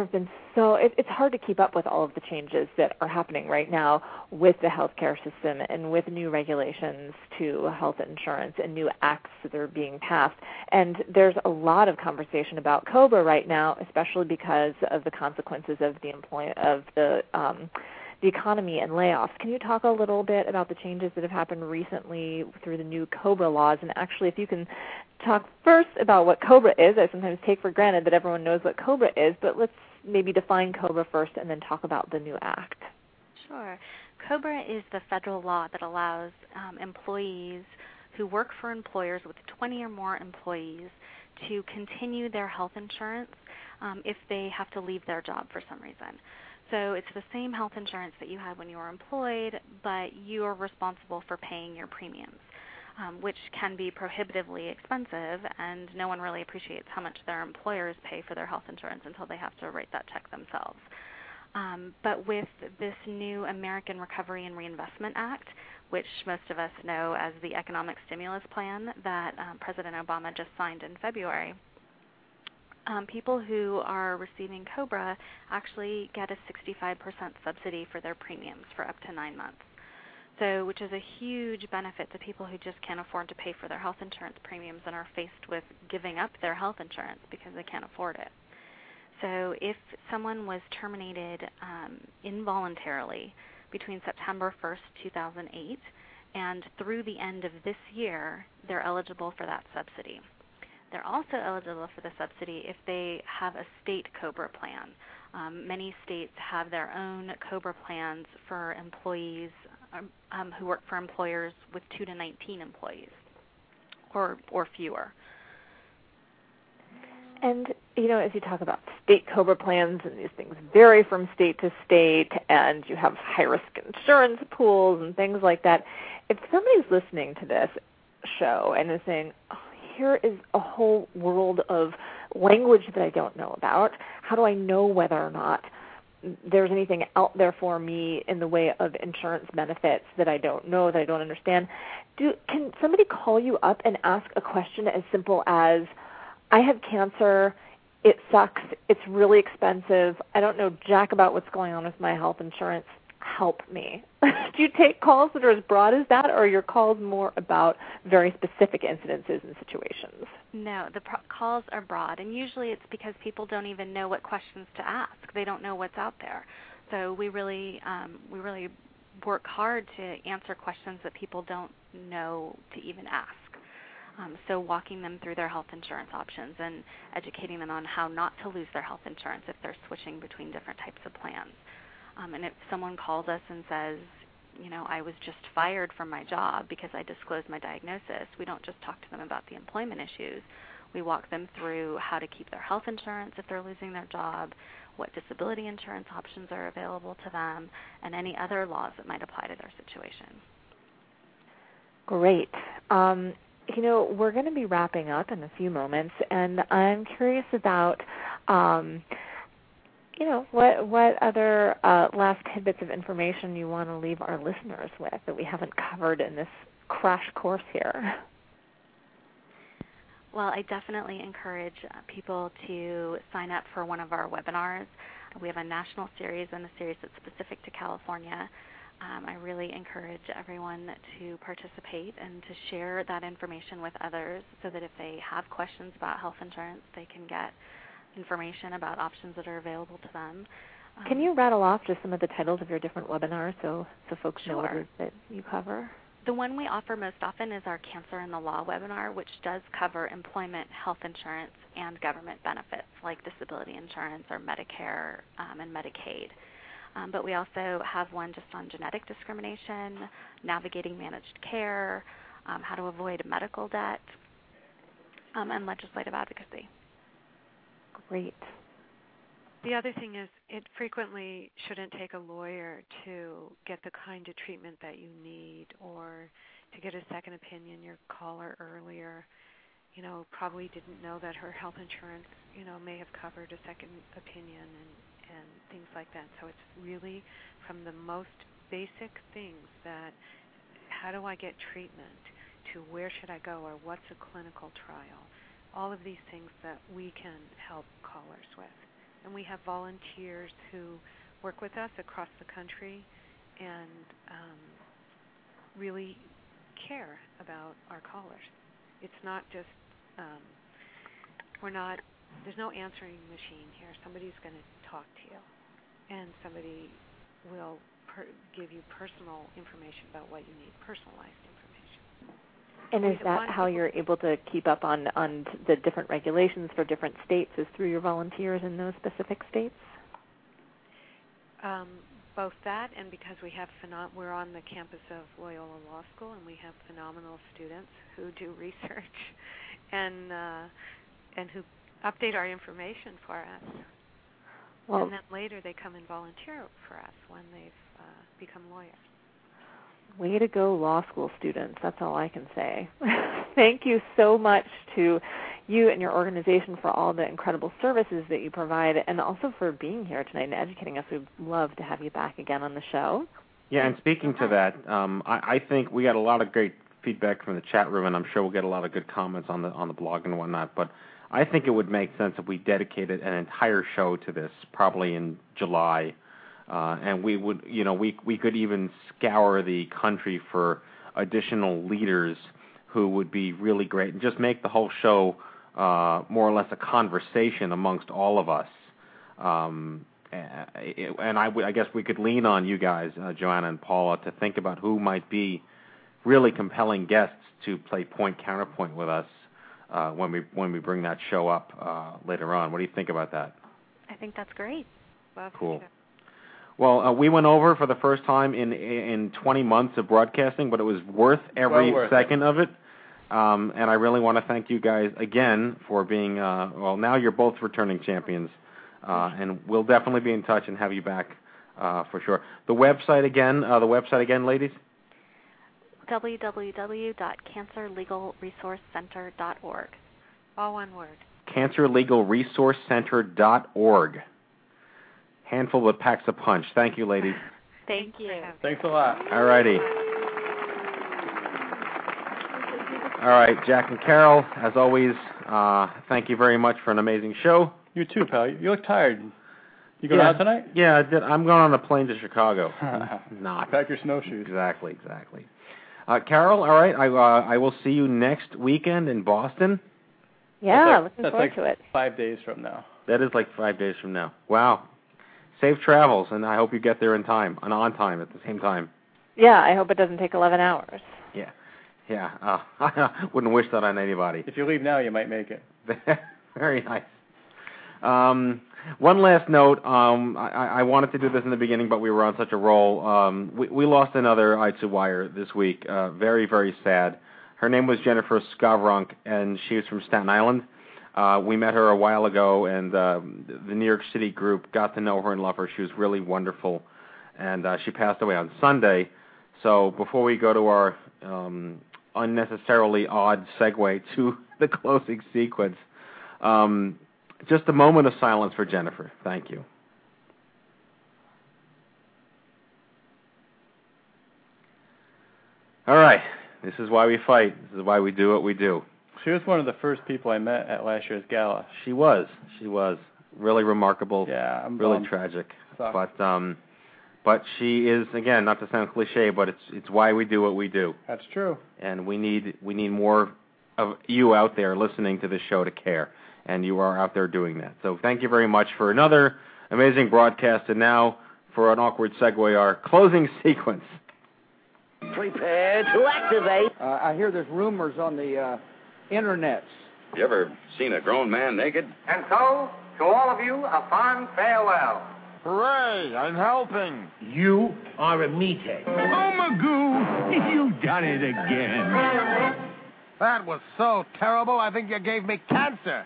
Speaker 6: So it, it's hard to keep up with all of the changes that are happening right now with the healthcare system and with new regulations to health insurance and new acts that are being passed. And there's a lot of conversation about COBRA right now, especially because of the consequences of the employ- of the um, the economy and layoffs. Can you talk a little bit about the changes that have happened recently through the new COBRA laws? And actually, if you can talk first about what COBRA is. I sometimes take for granted that everyone knows what COBRA is, but let's maybe define COBRA first and then talk about the new act.
Speaker 12: Sure. COBRA is the federal law that allows um, employees who work for employers with twenty or more employees to continue their health insurance um, if they have to leave their job for some reason. So it's the same health insurance that you had when you were employed, but you are responsible for paying your premiums, um, which can be prohibitively expensive, and no one really appreciates how much their employers pay for their health insurance until they have to write that check themselves. Um, but with this new American Recovery and Reinvestment Act, which most of us know as the economic stimulus plan that um, President Obama just signed in February, Um, people who are receiving COBRA actually get a sixty-five percent subsidy for their premiums for up to nine months, so which is a huge benefit to people who just can't afford to pay for their health insurance premiums and are faced with giving up their health insurance because they can't afford it. So if someone was terminated um, involuntarily between September first, two thousand eight, and through the end of this year, they're eligible for that subsidy. They're also eligible for the subsidy if they have a state COBRA plan. Um, many states have their own COBRA plans for employees um, who work for employers with two to nineteen employees or, or fewer.
Speaker 6: And, you know, as you talk about state COBRA plans, and these things vary from state to state, and you have high-risk insurance pools and things like that, if somebody's listening to this show and is saying, oh, here is a whole world of language that I don't know about. How do I know whether or not there's anything out there for me in the way of insurance benefits that I don't know, that I don't understand? Do, can somebody call you up and ask a question as simple as, I have cancer, it sucks, it's really expensive, I don't know jack about what's going on with my health insurance, help me? Do you take calls that are as broad as that, or are your calls more about very specific incidences and situations?
Speaker 12: No, the pro- calls are broad, and usually it's because people don't even know what questions to ask. They don't know what's out there. So we really, um, we really work hard to answer questions that people don't know to even ask. Um, so walking them through their health insurance options and educating them on how not to lose their health insurance if they're switching between different types of plans. Um, and if someone calls us and says, you know, I was just fired from my job because I disclosed my diagnosis, we don't just talk to them about the employment issues. We walk them through how to keep their health insurance if they're losing their job, what disability insurance options are available to them, and any other laws that might apply to their situation.
Speaker 6: Great. Um, you know, we're going to be wrapping up in a few moments, and I'm curious about um, you know, what what other uh, last tidbits of information you want to leave our listeners with that we haven't covered in this crash course here?
Speaker 12: Well, I definitely encourage people to sign up for one of our webinars. We have a national series and a series that's specific to California. Um, I really encourage everyone to participate and to share that information with others so that if they have questions about health insurance, they can get information about options that are available to them. Um,
Speaker 6: Can you rattle off just some of the titles of your different webinars so, so folks
Speaker 12: sure.
Speaker 6: know what it is that you cover?
Speaker 12: The one we offer most often is our Cancer and the Law webinar, which does cover employment, health insurance, and government benefits like disability insurance or Medicare um, and Medicaid. Um, but we also have one just on genetic discrimination, navigating managed care, um, how to avoid medical debt, um, and legislative advocacy.
Speaker 6: Great.
Speaker 13: The other thing is it frequently shouldn't take a lawyer to get the kind of treatment that you need or to get a second opinion. Your caller earlier, you know, probably didn't know that her health insurance, you know, may have covered a second opinion and, and things like that. So it's really from the most basic things that how do I get treatment to where should I go or what's a clinical trial. All of these things that we can help callers with. and we have volunteers who work with us across the country and um, really care about our callers. It's not just, um, we're not, there's no answering machine here. Somebody's going to talk to you, and somebody will per- give you personal information about what you need, personalized information.
Speaker 6: And is that how you're able to keep up on, on the different regulations for different states, is through your volunteers in those specific states?
Speaker 13: Um, both that, and because we have phenom- we're on the campus of Loyola Law School, and we have phenomenal students who do research and uh, and who update our information for us. Well, and then later they come and volunteer for us when they've uh, become lawyers.
Speaker 6: Way to go, law school students. That's all I can say. Thank you so much to you and your organization for all the incredible services that you provide, and also for being here tonight and educating us. We'd love to have you back again on the show.
Speaker 8: Yeah, and speaking to that, um, I, I think we got a lot of great feedback from the chat room, and I'm sure we'll get a lot of good comments on the on the blog and whatnot. But I think it would make sense if we dedicated an entire show to this, probably in July. Uh, and we would, you know, we we could even scour the country for additional leaders who would be really great, and just make the whole show uh, more or less a conversation amongst all of us. Um, and I, I guess we could lean on you guys, uh, Joanna and Paula, to think about who might be really compelling guests to play point counterpoint with us uh, when we when we bring that show up uh, later on. What do you think about that?
Speaker 12: I think that's great.
Speaker 13: Love
Speaker 8: cool.
Speaker 13: to.
Speaker 8: Well, uh, we went over for the first time in in twenty months of broadcasting, but it was worth every
Speaker 1: well worth
Speaker 8: second
Speaker 1: it.
Speaker 8: of it. Um, and I really want to thank you guys again for being, uh, well, now you're both returning champions. Uh, and we'll definitely be in touch and have you back uh, for sure. The website again, uh, the website again, ladies?
Speaker 12: w w w dot cancer legal resource center dot org.
Speaker 13: All one word.
Speaker 8: cancer legal resource center dot org. Handful that packs a punch. Thank you, ladies.
Speaker 12: Thank you.
Speaker 1: Thanks a lot.
Speaker 8: All righty. All right, Jack and Carol, as always, uh, thank you very much for an amazing show.
Speaker 1: You too, pal. You look tired. You going
Speaker 8: yeah.
Speaker 1: out tonight?
Speaker 8: Yeah, I did. I'm going on a plane to Chicago. Not.
Speaker 1: Pack your snowshoes.
Speaker 8: Exactly, exactly. Uh, Carol, all right, I uh, I will see you next weekend in Boston.
Speaker 6: Yeah,
Speaker 1: that's like,
Speaker 6: looking
Speaker 1: that's
Speaker 6: forward
Speaker 1: like
Speaker 6: to it.
Speaker 1: Five days from now.
Speaker 8: That is like five days from now. Wow. Safe travels, and I hope you get there in time, and on time at the same time.
Speaker 6: Yeah, I hope it doesn't take eleven hours.
Speaker 8: Yeah, yeah. Uh, I wouldn't wish that on anybody.
Speaker 1: If you leave now, you might make it.
Speaker 8: Very nice. Um, one last note. Um, I, I wanted to do this in the beginning, but we were on such a roll. Um, we, we lost another I two Wire this week. Uh, very, very sad. Her name was Jennifer Skavrunk, and she was from Staten Island. Uh, we met her a while ago, and uh, the New York City group got to know her and love her. She was really wonderful, and uh, she passed away on Sunday. So before we go to our um, unnecessarily odd segue to the closing sequence, um, just a moment of silence for Jennifer. Thank you. All right. This is why we fight. This is why we do what we do.
Speaker 1: She was one of the first people I met at last year's gala.
Speaker 8: She was. She was. Really remarkable.
Speaker 1: Yeah, I'm
Speaker 8: really
Speaker 1: bummed.
Speaker 8: tragic.
Speaker 1: Sucks.
Speaker 8: But um, but she is, again, not to sound cliche, but it's it's why we do what we do.
Speaker 1: That's true.
Speaker 8: And we need we need more of you out there listening to this show to care. And you are out there doing that. So thank you very much for another amazing broadcast. And now, for an awkward segue, our closing sequence.
Speaker 14: Prepare to activate. Uh, I hear there's rumors on the uh, internets.
Speaker 15: You ever seen a grown man naked?
Speaker 3: And so, to all of you, a fond farewell.
Speaker 16: Hooray, I'm helping.
Speaker 17: You are a meathead.
Speaker 16: Oh, Magoo, you've done it again.
Speaker 17: That was so terrible, I think you gave me cancer.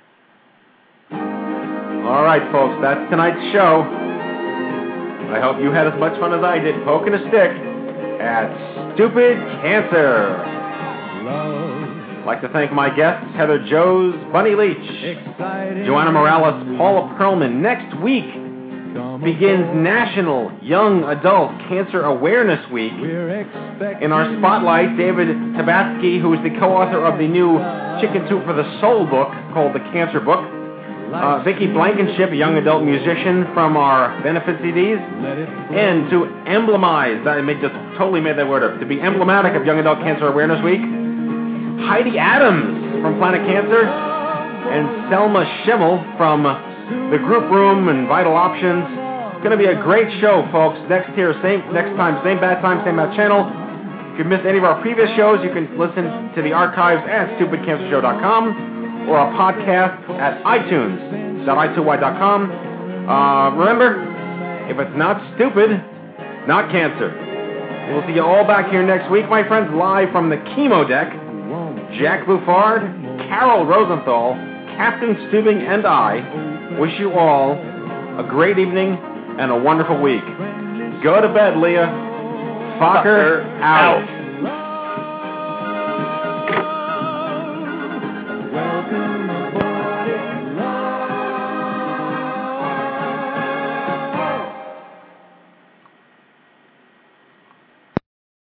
Speaker 8: All right, folks, that's tonight's show. I hope you had as much fun as I did poking a stick at Stupid Cancer.
Speaker 16: Love.
Speaker 8: I'd like to thank my guests, Heather Joes, Bunny Leach,
Speaker 16: Exciting.
Speaker 8: Joanna Morales, Paula Perlman. Next week begins National Young Adult Cancer Awareness Week. In our spotlight, David Tabatsky, who is the co-author of the new Chicken Soup for the Soul book called The Cancer Book. uh, Vicki Blankenship, a young adult musician from our benefit C Ds, and to emblemize, I made, just totally made that word up, to be emblematic of Young Adult Cancer Awareness Week, Heidi Adams from Planet Cancer, and Selma Schimmel from the Group Room and Vital Options. It's going to be a great show, folks. Next here, same next time, same bad time, same bad channel. If you missed any of our previous shows, you can listen to the archives at stupid cancer show dot com or a podcast at itunes dot i two y dot com. Uh, remember, if it's not stupid, not cancer. We'll see you all back here next week, my friends, live from the chemo deck. Jack Bouffard, Carol Rosenthal, Captain Stubing, and I wish you all a great evening and a wonderful week. Go to bed, Leah. Fucker, Fucker out. out.